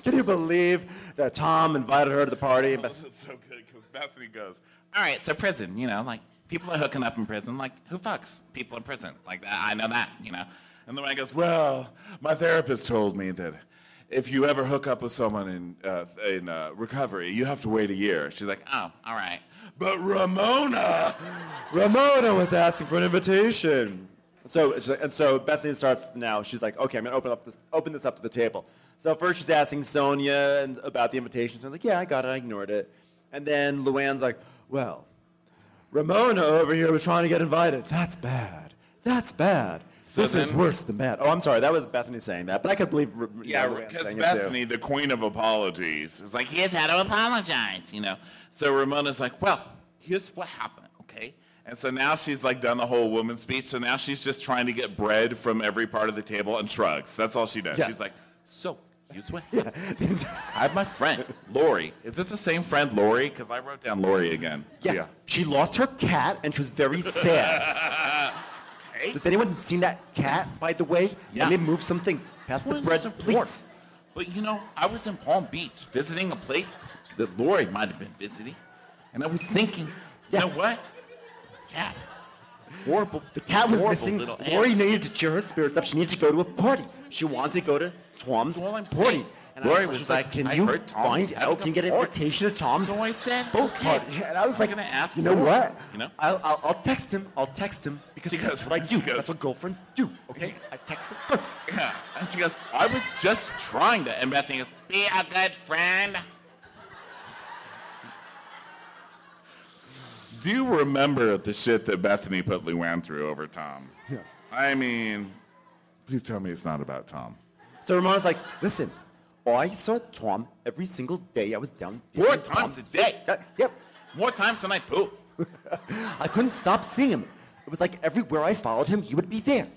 Can you believe that Tom invited her to the party? Oh, this is so good because Bethany goes, all right, so prison, like people are hooking up in prison. Like, who fucks people in prison? Like, I know that, And Luann goes, well, my therapist told me that if you ever hook up with someone in recovery, you have to wait a year. She's like, oh, all right. But Ramona was asking for an invitation. So Bethany starts now. She's like, okay, I'm going to open this up to the table. So first she's asking Sonia about the invitation. So I was like, yeah, I got it. I ignored it. And then Luann's like, well, Ramona over here was trying to get invited. That's bad. That's bad. So this is worse than bad. Oh, I'm sorry. That was Bethany saying that. But I could believe because Bethany, the queen of apologies, is like, here's how to apologize, So Ramona's like, well, here's what happened, okay? And so now she's like done the whole woman speech. So now she's just trying to get bread from every part of the table and shrugs. That's all she does. Yeah. She's like, so here's what happened. I have my friend, Lori. Is it the same friend, Lori? Because I wrote down Lori again. Yeah. She lost her cat and she was very sad. Okay. Has anyone seen that cat, by the way? Yeah. Let me move some things. Pass the bread, please. But I was in Palm Beach visiting a place that Lori might have been visiting. And I was thinking, you know what? Cats. Horrible. The cat was missing. Lori needed to cheer her spirits up. She needed to go to a party. She wanted to go to Tom's party. And Lori was like, can you find out? Can you get an invitation to Tom's So I said, boat party? And I was like, you know what? I'll text him. Because that's what I do. That's what girlfriends do. Okay? I text him. Yeah. And she goes, I was just trying to. And Bethany goes, be a good friend. Do you remember the shit that Bethany put Luann through over Tom? Yeah. I mean, please tell me it's not about Tom. So Ramona's like, listen, I saw Tom every single day I was down. 4 times a day? Yep. More times than I poop. I couldn't stop seeing him. It was like everywhere I followed him, he would be there.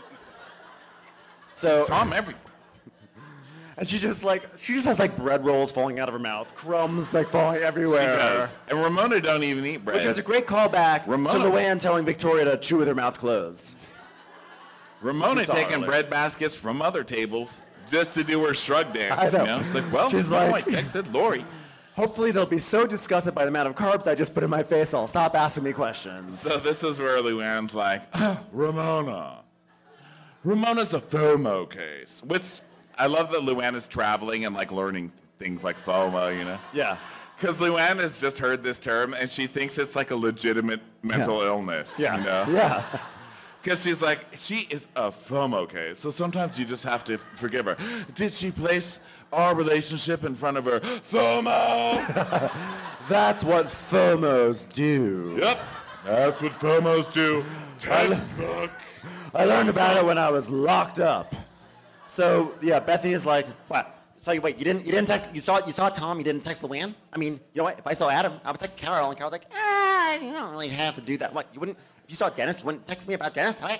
So Tom everywhere. And she just has like bread rolls falling out of her mouth, crumbs like falling everywhere. She does. And Ramona don't even eat bread. Which was a great callback to Luann telling Victoria to chew with her mouth closed. Ramona taking bread baskets from other tables just to do her shrug dance. I know. It's like, well, she's I texted Lori. Hopefully they'll be so disgusted by the amount of carbs I just put in my face, I'll stop asking me questions. So this is where Luann's like, Ramona. Ramona's a FOMO case, which I love that Luann is traveling and like learning things like FOMO, Yeah. Because Luann has just heard this term and she thinks it's like a legitimate mental illness. Yeah. Yeah. Because she's like, she is a FOMO case. So sometimes you just have to forgive her. Did she place our relationship in front of her? FOMO! That's what FOMOs do. Yep. That's what FOMOs do. Textbook. I learned about it when I was locked up. So yeah, Bethany is like, what? So wait, you didn't text? You saw Tom? You didn't text Luann? I mean, you know what? If I saw Adam, I would text Carol, and Carol's like, you don't really have to do that. What? You wouldn't? If you saw Dennis, you wouldn't text me about Dennis? Like,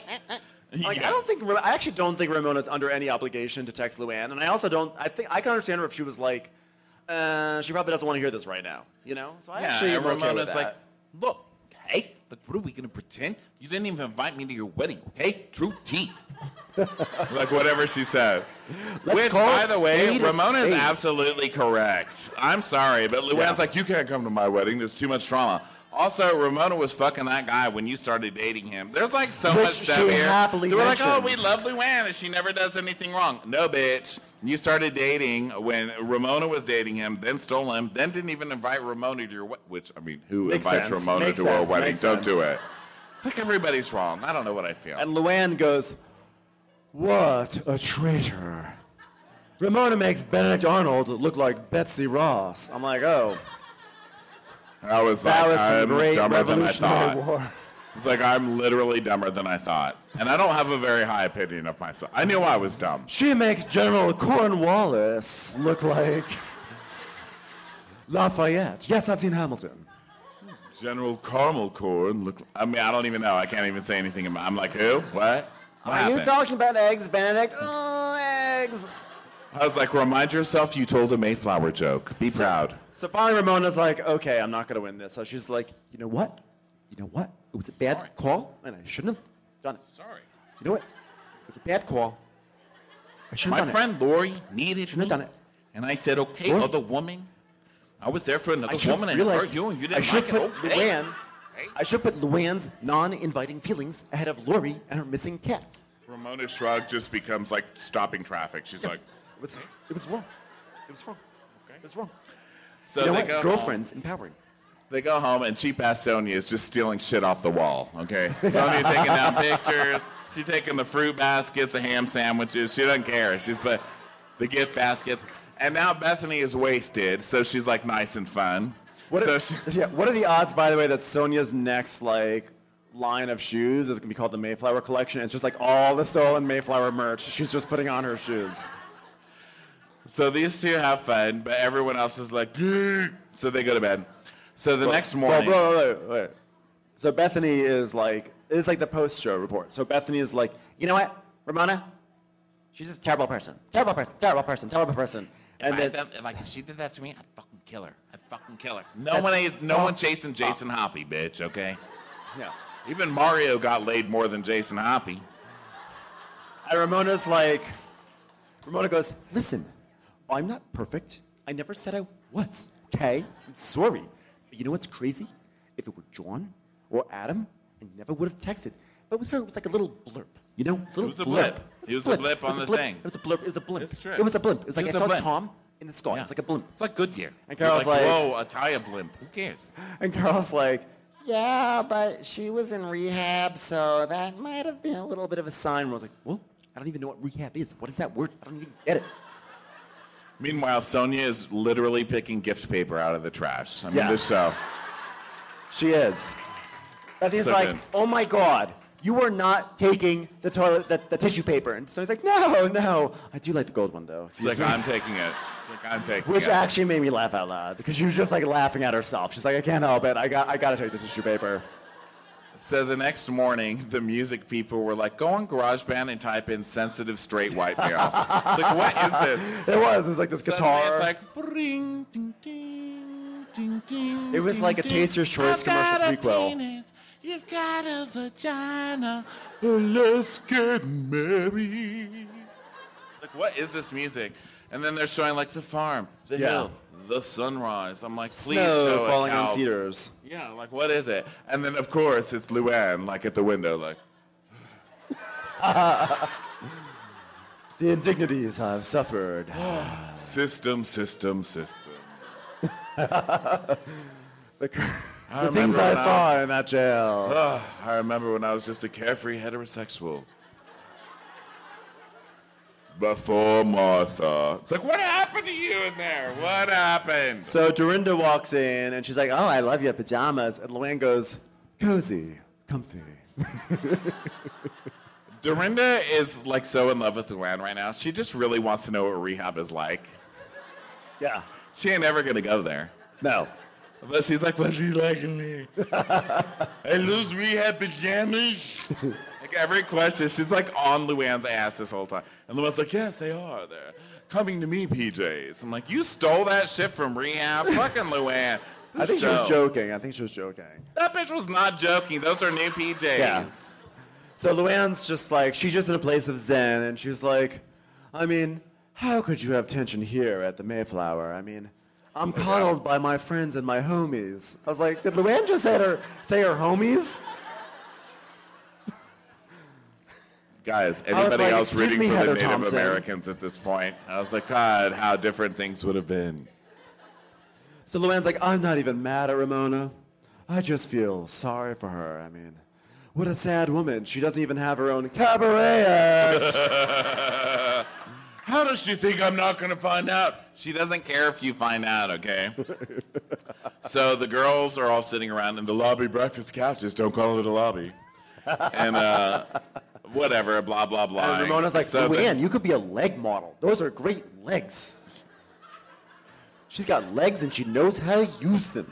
I actually don't think Ramona's under any obligation to text Luann, and I also don't. I can understand her if she was like, she probably doesn't want to hear this right now, So I actually am okay with that. Like, look, okay, look, what are we gonna pretend? You didn't even invite me to your wedding, okay? True T. Like whatever she said. Which, by the way, Ramona is absolutely correct. I'm sorry, but Luann's like, you can't come to my wedding. There's too much trauma. Also, Ramona was fucking that guy when you started dating him. There's like so much stuff here. They were like, oh, we love Luann and she never does anything wrong. No, bitch. You started dating when Ramona was dating him, then stole him, then didn't even invite Ramona to your wedding. Which, I mean, who invites Ramona to a wedding? Don't do it. It's like everybody's wrong. I don't know what I feel. And Luann goes, what a traitor. Ramona makes Benedict Arnold look like Betsy Ross. I'm like, oh. I was like, I'm dumber than I thought. It's like, I'm literally dumber than I thought. And I don't have a very high opinion of myself. I knew I was dumb. She makes General Cornwallis look like Lafayette. Yes, I've seen Hamilton. General Caramel Corn look. I mean, I don't even know. I can't even say anything about. I'm like, who? What? Are you talking about eggs, Benedict? Oh, eggs. I was like, remind yourself you told a Mayflower joke. Be proud. So finally Ramona's like, okay, I'm not going to win this. So she's like, you know what? It was a bad call, and I shouldn't have done it. Sorry. You know what? It was a bad call. I shouldn't have done it. My friend Lori needed Shouldn't have done it. And I said, okay, What? other woman. I was there for another I should woman and realize hurt you and you I didn't should like put it. Okay. Luann. I should put Luann's non-inviting feelings ahead of Lori and her missing cat. Ramona Shrug just becomes like stopping traffic. She's like, It was wrong. It was wrong. It was wrong. so You know they what? go Girlfriends empowering. They go home, and cheap-ass Sonia is just stealing shit off the wall, okay? Sonia taking down pictures. She's taking the fruit baskets, the ham sandwiches. She doesn't care. She's put the gift baskets. And now Bethany is wasted, so she's, like, nice and fun. What are the odds, by the way, that Sonia's next, like, line of shoes is going to be called the Mayflower Collection? It's just, like, all the stolen Mayflower merch she's just putting on her shoes. So these two have fun, but everyone else is like, so they go to bed. So the next morning... Wait. So Bethany is like, it's like the post-show report. So Bethany is like, you know what, Ramona? She's just a terrible person. Terrible person. And if she did that to me, I'd fucking kill her. No one's chasing Jason Hoppy, bitch, okay? Yeah. Even Mario got laid more than Jason Hoppy. And Ramona goes, listen, I'm not perfect. I never said I was, okay? I'm sorry. But you know what's crazy? If it were John or Adam, I never would have texted. But with her, it was like a little blurb. You know? It was a blip. It was a blip on the thing. It was a blurb. It was a blimp. It's true. It was a blimp. It was like I Just a saw blimp. Tom in the sky. Yeah. It was like a blimp. It's like Goodyear. And Carol's like, whoa, a tire blimp. Who cares? And Carol's like, Yeah, but she was in rehab, so that might have been a little bit of a sign. And I was like, well, I don't even know what rehab is. What is that word? I don't even get it. Meanwhile, Sonia is literally picking gift paper out of the trash. I mean, Yeah. this show. She is. Bethany's So like, good. oh my God, you are not taking the toilet, the tissue paper. And so he's like, no. I do like the gold one, though. It's like, I'm taking it. Which it. actually made me laugh out loud because she was just like laughing at herself. She's like, I can't help it. I got to take the tissue paper. So the next morning, the music people were like, go on GarageBand and type in sensitive straight white male. It's like, what is this? It was like this guitar. It's like, bring, ding, ding, ding, ding, It was like a Taster's Choice commercial prequel. Penis, you've got a vagina, let's get married. It's like, what is this music? And then they're showing like the farm, the hill, the sunrise. I'm like, please Snow show a falling on cow. cedars. Yeah, like what is it? And then of course it's Luann, like at the window, like. The indignities I've suffered. System. The things I saw in that jail. I remember when I was just a carefree heterosexual. Before Martha. It's like, what happened to you in there? What happened? So Dorinda walks in and she's like, oh, I love your pajamas. And Luann goes, cozy, comfy. Dorinda is like so in love with Luann right now. She just really wants to know what rehab is like. Yeah. She ain't ever gonna go there. No. But she's like, what do you like in me? I lose rehab pajamas. Like every question, she's like on Luann's ass this whole time. And Luann's like, yes, they are. They're coming to me, PJs. I'm like, you stole that shit from rehab? Fucking Luann. I think she was joking. That bitch was not joking. Those are new PJs. Yeah. So Luann's just like, she's just in a place of zen, and she's like, I mean, how could you have tension here at the Mayflower? I mean, I'm coddled by my friends and my homies. I was like, did Luann just say her homies? Guys, I was anybody like, else "Excuse rooting me, for Heather the Native Thompson." Americans at this point? I was like, God, how different things would have been. So Luann's like, I'm not even mad at Ramona. I just feel sorry for her. I mean, what a sad woman. She doesn't even have her own cabaret act. How does she think I'm not going to find out? She doesn't care if you find out, okay? So the girls are all sitting around in the lobby breakfast couches. Don't call it a lobby. And whatever, blah, blah, blah. And Ramona's like, So Luann, you could be a leg model. Those are great legs. She's got legs and she knows how to use them.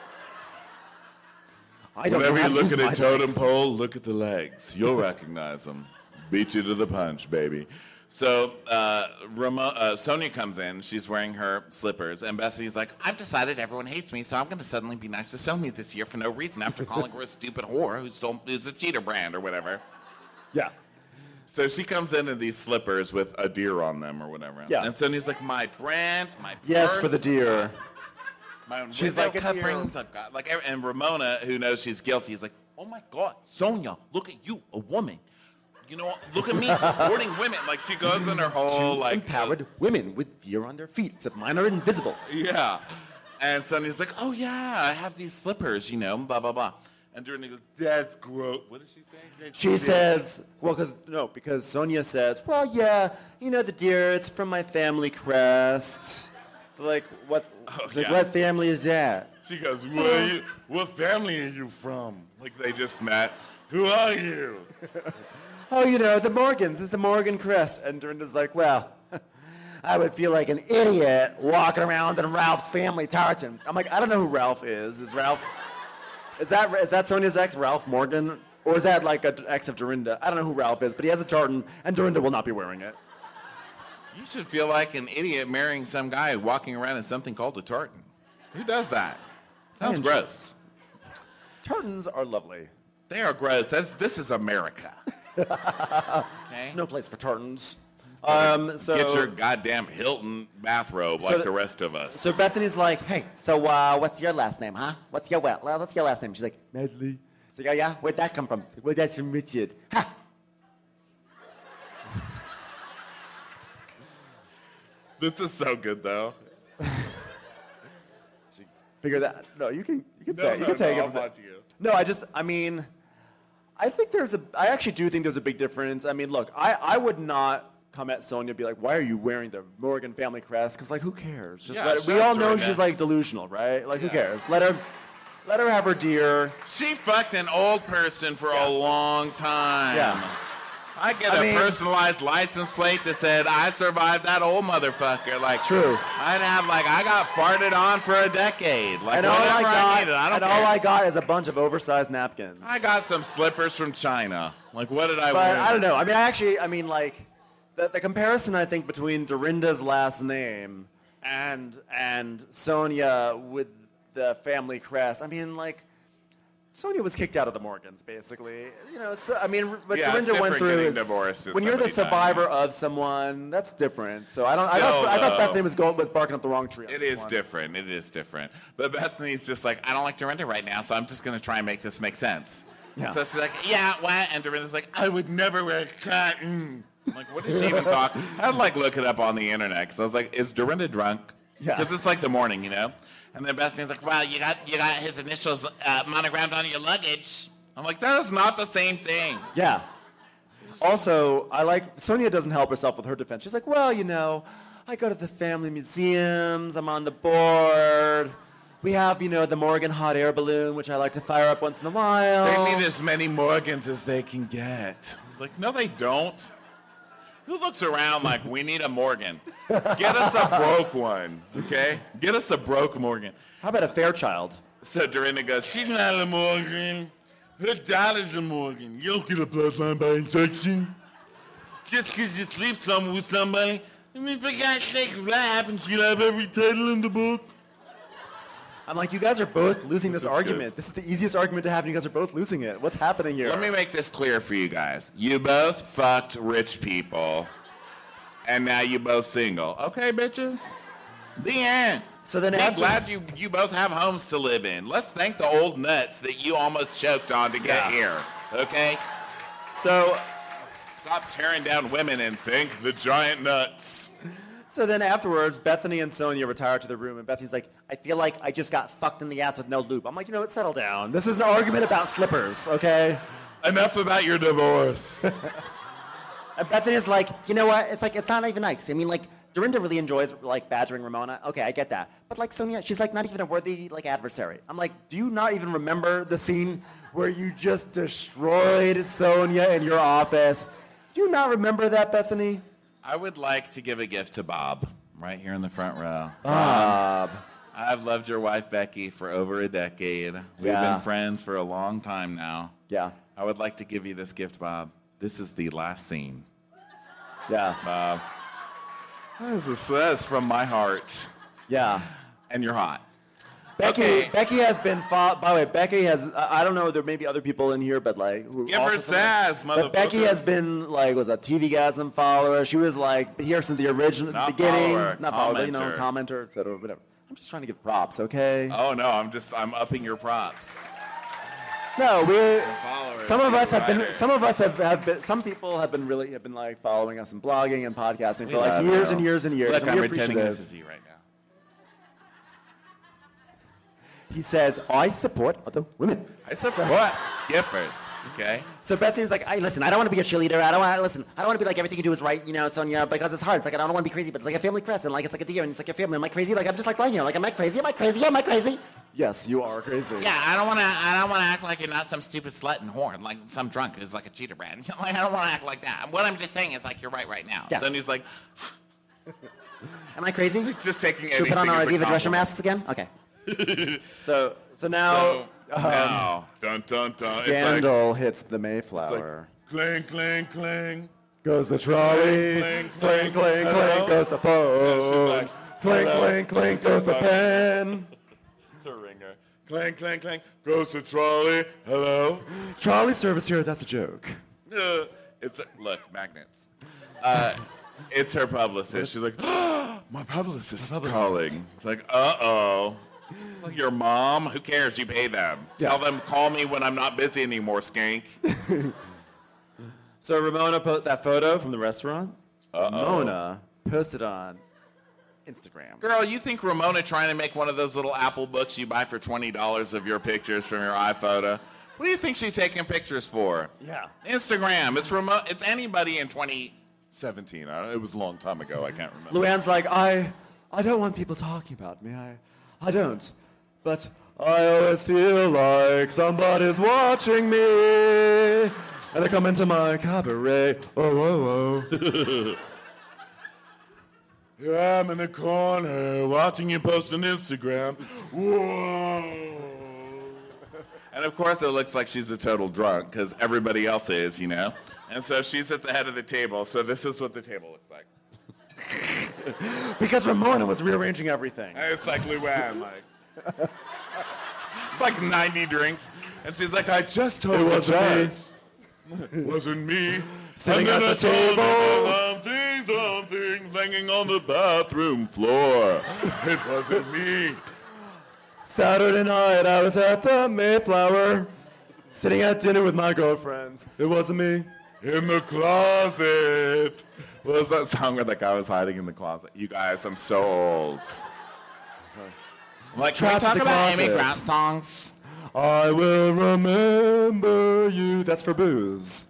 I don't Whenever know how you to look use at a my totem legs. pole, look at the legs. You'll recognize them. Beat you to the punch, baby. So Sonia comes in. She's wearing her slippers. And Bethany's like, I've decided everyone hates me, so I'm going to suddenly be nice to Sonia this year for no reason after calling her a stupid who's a cheater brand or whatever. Yeah. So she comes in these slippers with a deer on them or whatever. Yeah. And Sonia's like, my brand, my Yes, purse, for the deer. my own She's window like a coverings. deer. I've got like, and Ramona, who knows she's guilty, is like, oh my God, Sonia, look at you, a woman. You know, look at me supporting women. Like she goes in her whole like empowered women with deer on their feet, except mine are invisible. Yeah. And Sonia's like, oh yeah, I have these slippers, you know, blah blah blah. And Dorinda goes, that's gross. What does she say? That's She sick. says, because Sonia says, well, yeah, you know, the deer, it's from my family crest. Like, what? Like, what family is that? She goes, what family are you from? Like they just met. Who are you? Oh, you know, the Morgans. It's the Morgan crest. And Dorinda's like, well, I would feel like an idiot walking around in Ralph's family tartan. I'm like, I don't know who Ralph is. Is Ralph? Is that Sonia's ex, Ralph Morgan? Or is that like an ex of Dorinda? I don't know who Ralph is, but he has a tartan, and Dorinda will not be wearing it. You should feel like an idiot marrying some guy walking around in something called a tartan. Who does that? Sounds gross. Tartans are lovely. They are gross. This is America. Okay? There's no place for tartans. Get your goddamn Hilton bathrobe like the rest of us. So Bethany's like, hey, so what's your last name, huh? What's your last name? She's like, Medley. It's like, oh yeah? Where'd that come from? It's like, well, that's from Richard. Ha! This is so good, though. Figure that. No, you can say it. You can take it. I'll watch you. No, I actually do think there's a big difference. I mean, look, I would not come at Sonia and be like, why are you wearing the Morgan family crest? Because, like, who cares? We all know she's, like, delusional, right? Like, who cares? Let her have her deer. She fucked an old person for a long time. Yeah. I get a personalized license plate that said, I survived that old motherfucker. Like, true. I got farted on for a decade. Like, And whatever all I needed. I don't care. all I got is a bunch of oversized napkins. I got some slippers from China. Like, what did I But wear? I don't know. I mean, like, the comparison, I think, between Dorinda's last name and Sonia with the family crest, I mean, like, Sonia was kicked out of the Morgans, basically. You know, so, I mean, what Dorinda went through is when you're the survivor of someone, that's different. So I thought Bethany was barking up the wrong tree. It is different. It is different. But Bethany's just like, I don't like Dorinda right now, so I'm just going to try and make this make sense. Yeah. So she's like, yeah, what? And Dorinda's like, I would never wear cotton. I'm like, what does she even talk? I'd like look it up on the internet because I was like, is Dorinda drunk? Yeah. Because it's like the morning, you know? And then Bethany's like, well, you got his initials monogrammed on your luggage. I'm like, that is not the same thing. Yeah. Also, Sonia doesn't help herself with her defense. She's like, well, you know, I go to the family museums. I'm on the board. We have, you know, the Morgan hot air balloon, which I like to fire up once in a while. They need as many Morgans as they can get. It's like, no, they don't. Who looks around like, we need a Morgan? Get us a broke one, okay? Get us a broke Morgan. How about a Fairchild? So Dorinda goes, She's not a Morgan. Her daughter's a Morgan. You don't get a bloodline by infection. Just because you sleep with somebody, I mean, for God's sake, if that happens, you'd have every title in the book. I'm like, you guys are both losing this argument. good. This is the easiest argument to have, and you guys are both losing it. What's happening here? let me make this clear for you guys. You both fucked rich people, and now you both single. Okay, bitches? The end. So then I'm glad you both have homes to live in. Let's thank the old nuts that you almost choked on to get here, okay? So stop tearing down women and thank the giant nuts. So then afterwards, Bethany and Sonia retire to the room, and Bethany's like, I feel like I just got fucked in the ass with no lube. I'm like, you know what, settle down. This is an argument about slippers, okay? Enough about your divorce. And Bethany's like, you know what, it's not even nice. I mean, like, Dorinda really enjoys, like, badgering Ramona. Okay, I get that. But, like, Sonia, she's, like, not even a worthy, like, adversary. I'm like, do you not even remember the scene where you just destroyed Sonia in your office? Do you not remember that, Bethany? I would like to give a gift to Bob, right here in the front row. Bob. I've loved your wife, Becky, for over a decade. We've been friends for a long time now. Yeah. I would like to give you this gift, Bob. This is the last scene. Yeah. Bob. That's from my heart. Yeah. And you're hot. Becky has been. By the way, Becky has. I don't know. There may be other people in here, but like, give her sass, motherfucker. But Becky has been like, was a TV-gasm follower. She was like here since the original beginning. Not follower, but commenter, etc. Whatever. I'm just trying to give props, okay? Oh no, I'm upping your props. No, some of us have been. Some people have been like following us and blogging and podcasting for like years and years and years. Look, and I'm pretending this is you right now. He says, I support other women. I support Giffords, okay? So Bethany's like, listen, I don't want to be a cheerleader. I don't want to be like everything you do is right, Sonia, because it's hard. It's like, I don't want to be crazy, but it's like a family crest, and like, it's like a deer, and it's like a family. Am I crazy? Like, I'm just like lying here. Like, am I crazy? Am I crazy? Am I crazy? Yes, you are crazy. Yeah, I don't want to act like you're not some stupid slut and whore, like some drunk who's like a cheater brand. Like, I don't want to act like that. What I'm just saying is like, you're right now. Yeah. Sonia's like, am I crazy? He's just taking Should we put on our Diva Drescher masks again? Okay. So now, dun dun dun. Scandal hits the Mayflower. Clang clang clang. Goes the trolley. Clang clang clang goes the phone. Clang clang clang goes the pen. It's a ringer. Clang clang clang goes the trolley. Hello. Trolley service here. That's a joke. Look, magnets. It's her publicist. She's like, my publicist is calling. It's like, uh-oh. It's like your mom. Who cares? You pay them. Yeah. Tell them, call me when I'm not busy anymore, skank. So Ramona put that photo from the restaurant. Ramona posted on Instagram. Girl, you think Ramona trying to make one of those little Apple books you buy for $20 of your pictures from your iPhoto? What do you think she's taking pictures for? Yeah. Instagram. It's anybody in 2017. It was a long time ago. I can't remember. Luann's like, I don't want people talking about me. I don't. But I always feel like somebody's watching me. And they come into my cabaret. Oh. Here I am in the corner watching you post on Instagram. Whoa. And of course it looks like she's a total drunk because everybody else is, And so she's at the head of the table. So this is what the table looks like. Because Ramona was rearranging everything. And it's like Luann, it's like 90 drinks. And she's like, I just told It wasn't me. It wasn't me. Sitting at the table. Something banging on the bathroom floor. It wasn't me. Saturday night, I was at the Mayflower, sitting at dinner with my girlfriends. It wasn't me. In the closet. What was that song where that guy was hiding in the closet? You guys, I'm so old. Like, can we talk about Amy Grant songs? I will remember you. That's for booze.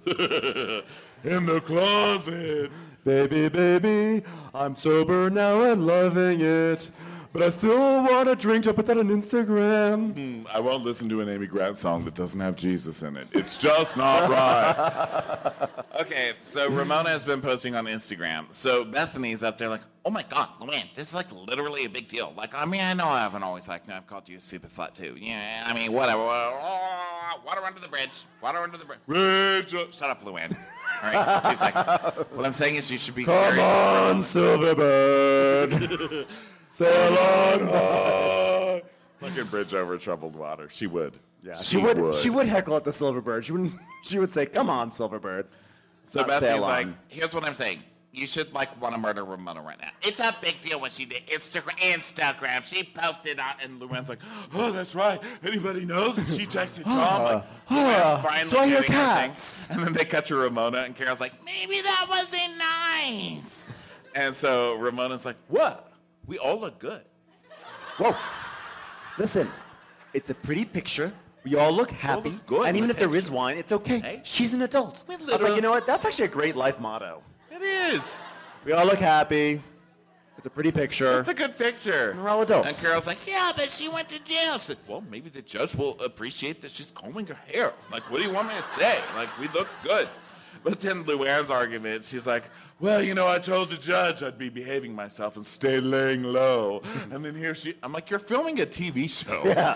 In the closet. Baby, I'm sober now and loving it. But I still want a drink to put that on Instagram. I won't listen to an Amy Grant song that doesn't have Jesus in it. It's just not right. Okay, so Ramona has been posting on Instagram. So Bethany's up there like, oh my God, Luann, this is like literally a big deal. Like, I mean, I know I haven't always I've called you a stupid slut too. Yeah, I mean, whatever. Water under the bridge. Water under the bridge. Shut up, Luann. All right, she's like, what I'm saying is you should be Come on, Silverbird. Sail on high. Fucking bridge over troubled water. She would. Yeah, she would. She would heckle at the Silverbird. She would say, "Come on, Silverbird." So Bethany's like, here's what I'm saying. You should want to murder Ramona right now. It's a big deal what she did. Instagram. She posted on, and Luann's like, oh, that's right. Anybody knows? And she texted Tom. Finally do I hear cats? And then they cut to Ramona, and Carol's like, maybe that wasn't nice. And so Ramona's like, what? We all look good. Whoa. Listen, it's a pretty picture. We all look happy. Look good and even if picture. there is wine, it's okay. Hey. She's an adult. I was like, you know what? That's actually a great life motto. It is. We all look happy. It's a pretty picture. It's a good picture. And we're all adults. And Carol's like, yeah, but she went to jail. I said, well, maybe the judge will appreciate that she's combing her hair. Like, what do you want me to say? Like, we look good. But then Luann's argument, she's like, well, I told the judge I'd be behaving myself and stay laying low. And then I'm like, you're filming a TV show. Yeah.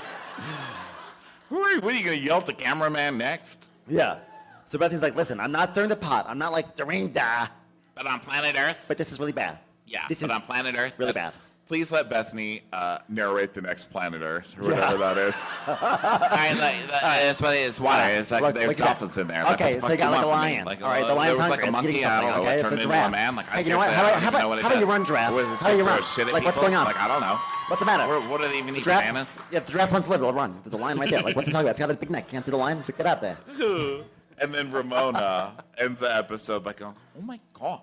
What are you going to yell at the cameraman next? Yeah. So Bethany's like, listen, I'm not stirring the pot. I'm not like Dorinda. But on planet Earth? But this is really bad. Yeah, this but is on planet Earth? really bad. Please let Bethany narrate the next planet Earth, or whatever that is. That's what it is. Water. It's like there's dolphins in there. Okay, so you got like a lion. Like, all right, the lion's there was hungry. like a monkey. I don't know. Okay, It it's turned a into a giraffe. man. Like, Hey, you know what? How about you run, giraffe? How do you run? Like, what's going on? Like, I don't know. What's the matter? What do they even eat? Giraffe? Bananas? Yeah, if the giraffe wants to live, it'll run. There's a lion right there. Like, what's he talking about? It's got a big neck. Can't see the lion? Pick that up there. And then Ramona ends the episode by going, "Oh my God.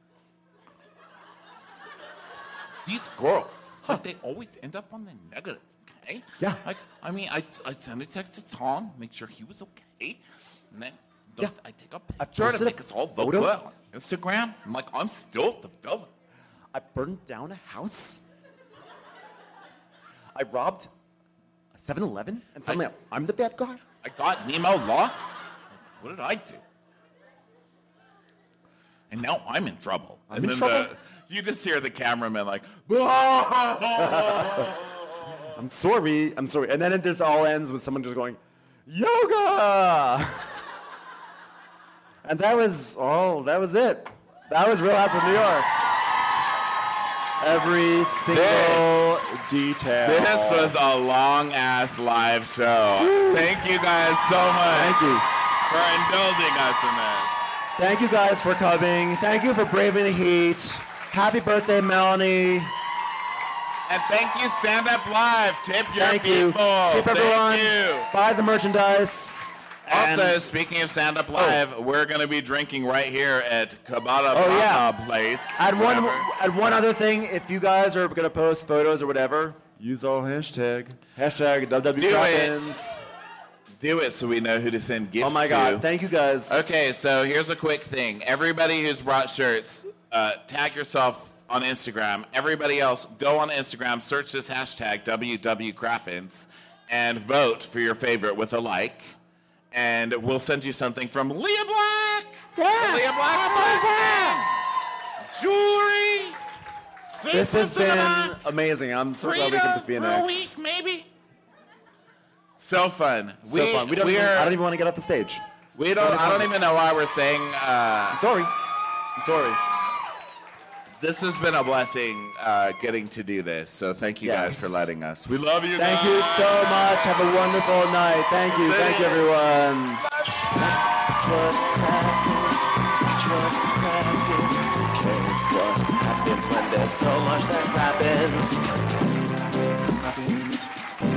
These girls, so they always end up on the negative, okay? Yeah. Like, I mean, I sent a text to Tom, make sure he was okay. And then I take a picture to make us all look good on Instagram. I'm like, I'm still the villain. I burned down a house. I robbed a 7-Eleven, and suddenly I'm the bad guy. I got Nemo lost. What did I do? And now I'm in trouble. I'm in trouble? You just hear the cameraman like, I'm sorry. And then this all ends with someone just going, yoga! And that was it. That was Real House of New York. Every single detail. This was a long-ass live show. Thank you guys so much. Thank you. For indulging us in that. Thank you guys for coming. Thank you for braving the heat. Happy birthday, Melanie. And thank you, Stand Up Live. Tip your people. Tip everyone. Thank you. Buy the merchandise. Also, speaking of Stand Up Live, we're going to be drinking right here at Cabana Place. And one other thing, if you guys are going to post photos or whatever, use our hashtag. Hashtag WWCrapins. Do it so we know who to send gifts to. Oh my God, thank you guys. Okay, so here's a quick thing. Everybody who's brought shirts, tag yourself on Instagram. Everybody else, go on Instagram, search this hashtag WWCrapins, and vote for your favorite with a like. And we'll send you something from Leah Black. Yeah. Leah Black. Jewelry. This has been amazing. I'm so glad we came to Phoenix. For a week, maybe. So fun. So fun. I don't even want to get off the stage. I don't even know why we're saying. I'm sorry. This has been a blessing getting to do this. So thank you guys for letting us. We love you. Thank you so much. Have a wonderful night. Thank you. Thank you, everyone. What happens when there's so much that happens?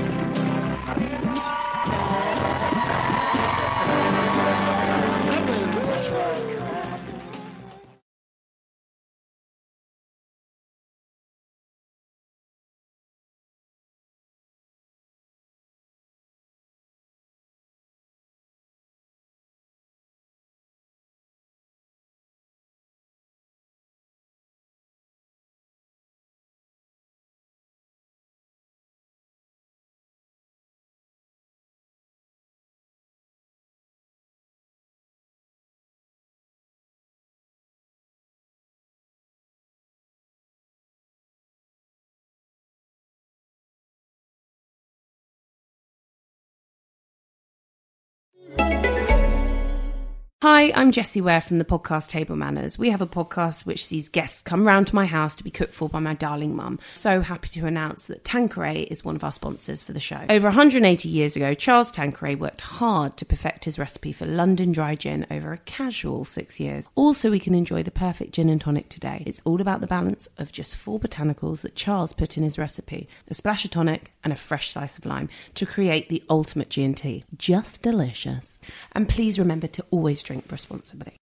Hi, I'm Jessie Ware from the podcast Table Manners. We have a podcast which sees guests come round to my house to be cooked for by my darling mum. So happy to announce that Tanqueray is one of our sponsors for the show. Over 180 years ago, Charles Tanqueray worked hard to perfect his recipe for London dry gin over a casual 6 years. Also, we can enjoy the perfect gin and tonic today. It's all about the balance of just 4 botanicals that Charles put in his recipe, a splash of tonic and a fresh slice of lime to create the ultimate G&T. Just delicious. And please remember to always drink responsibly.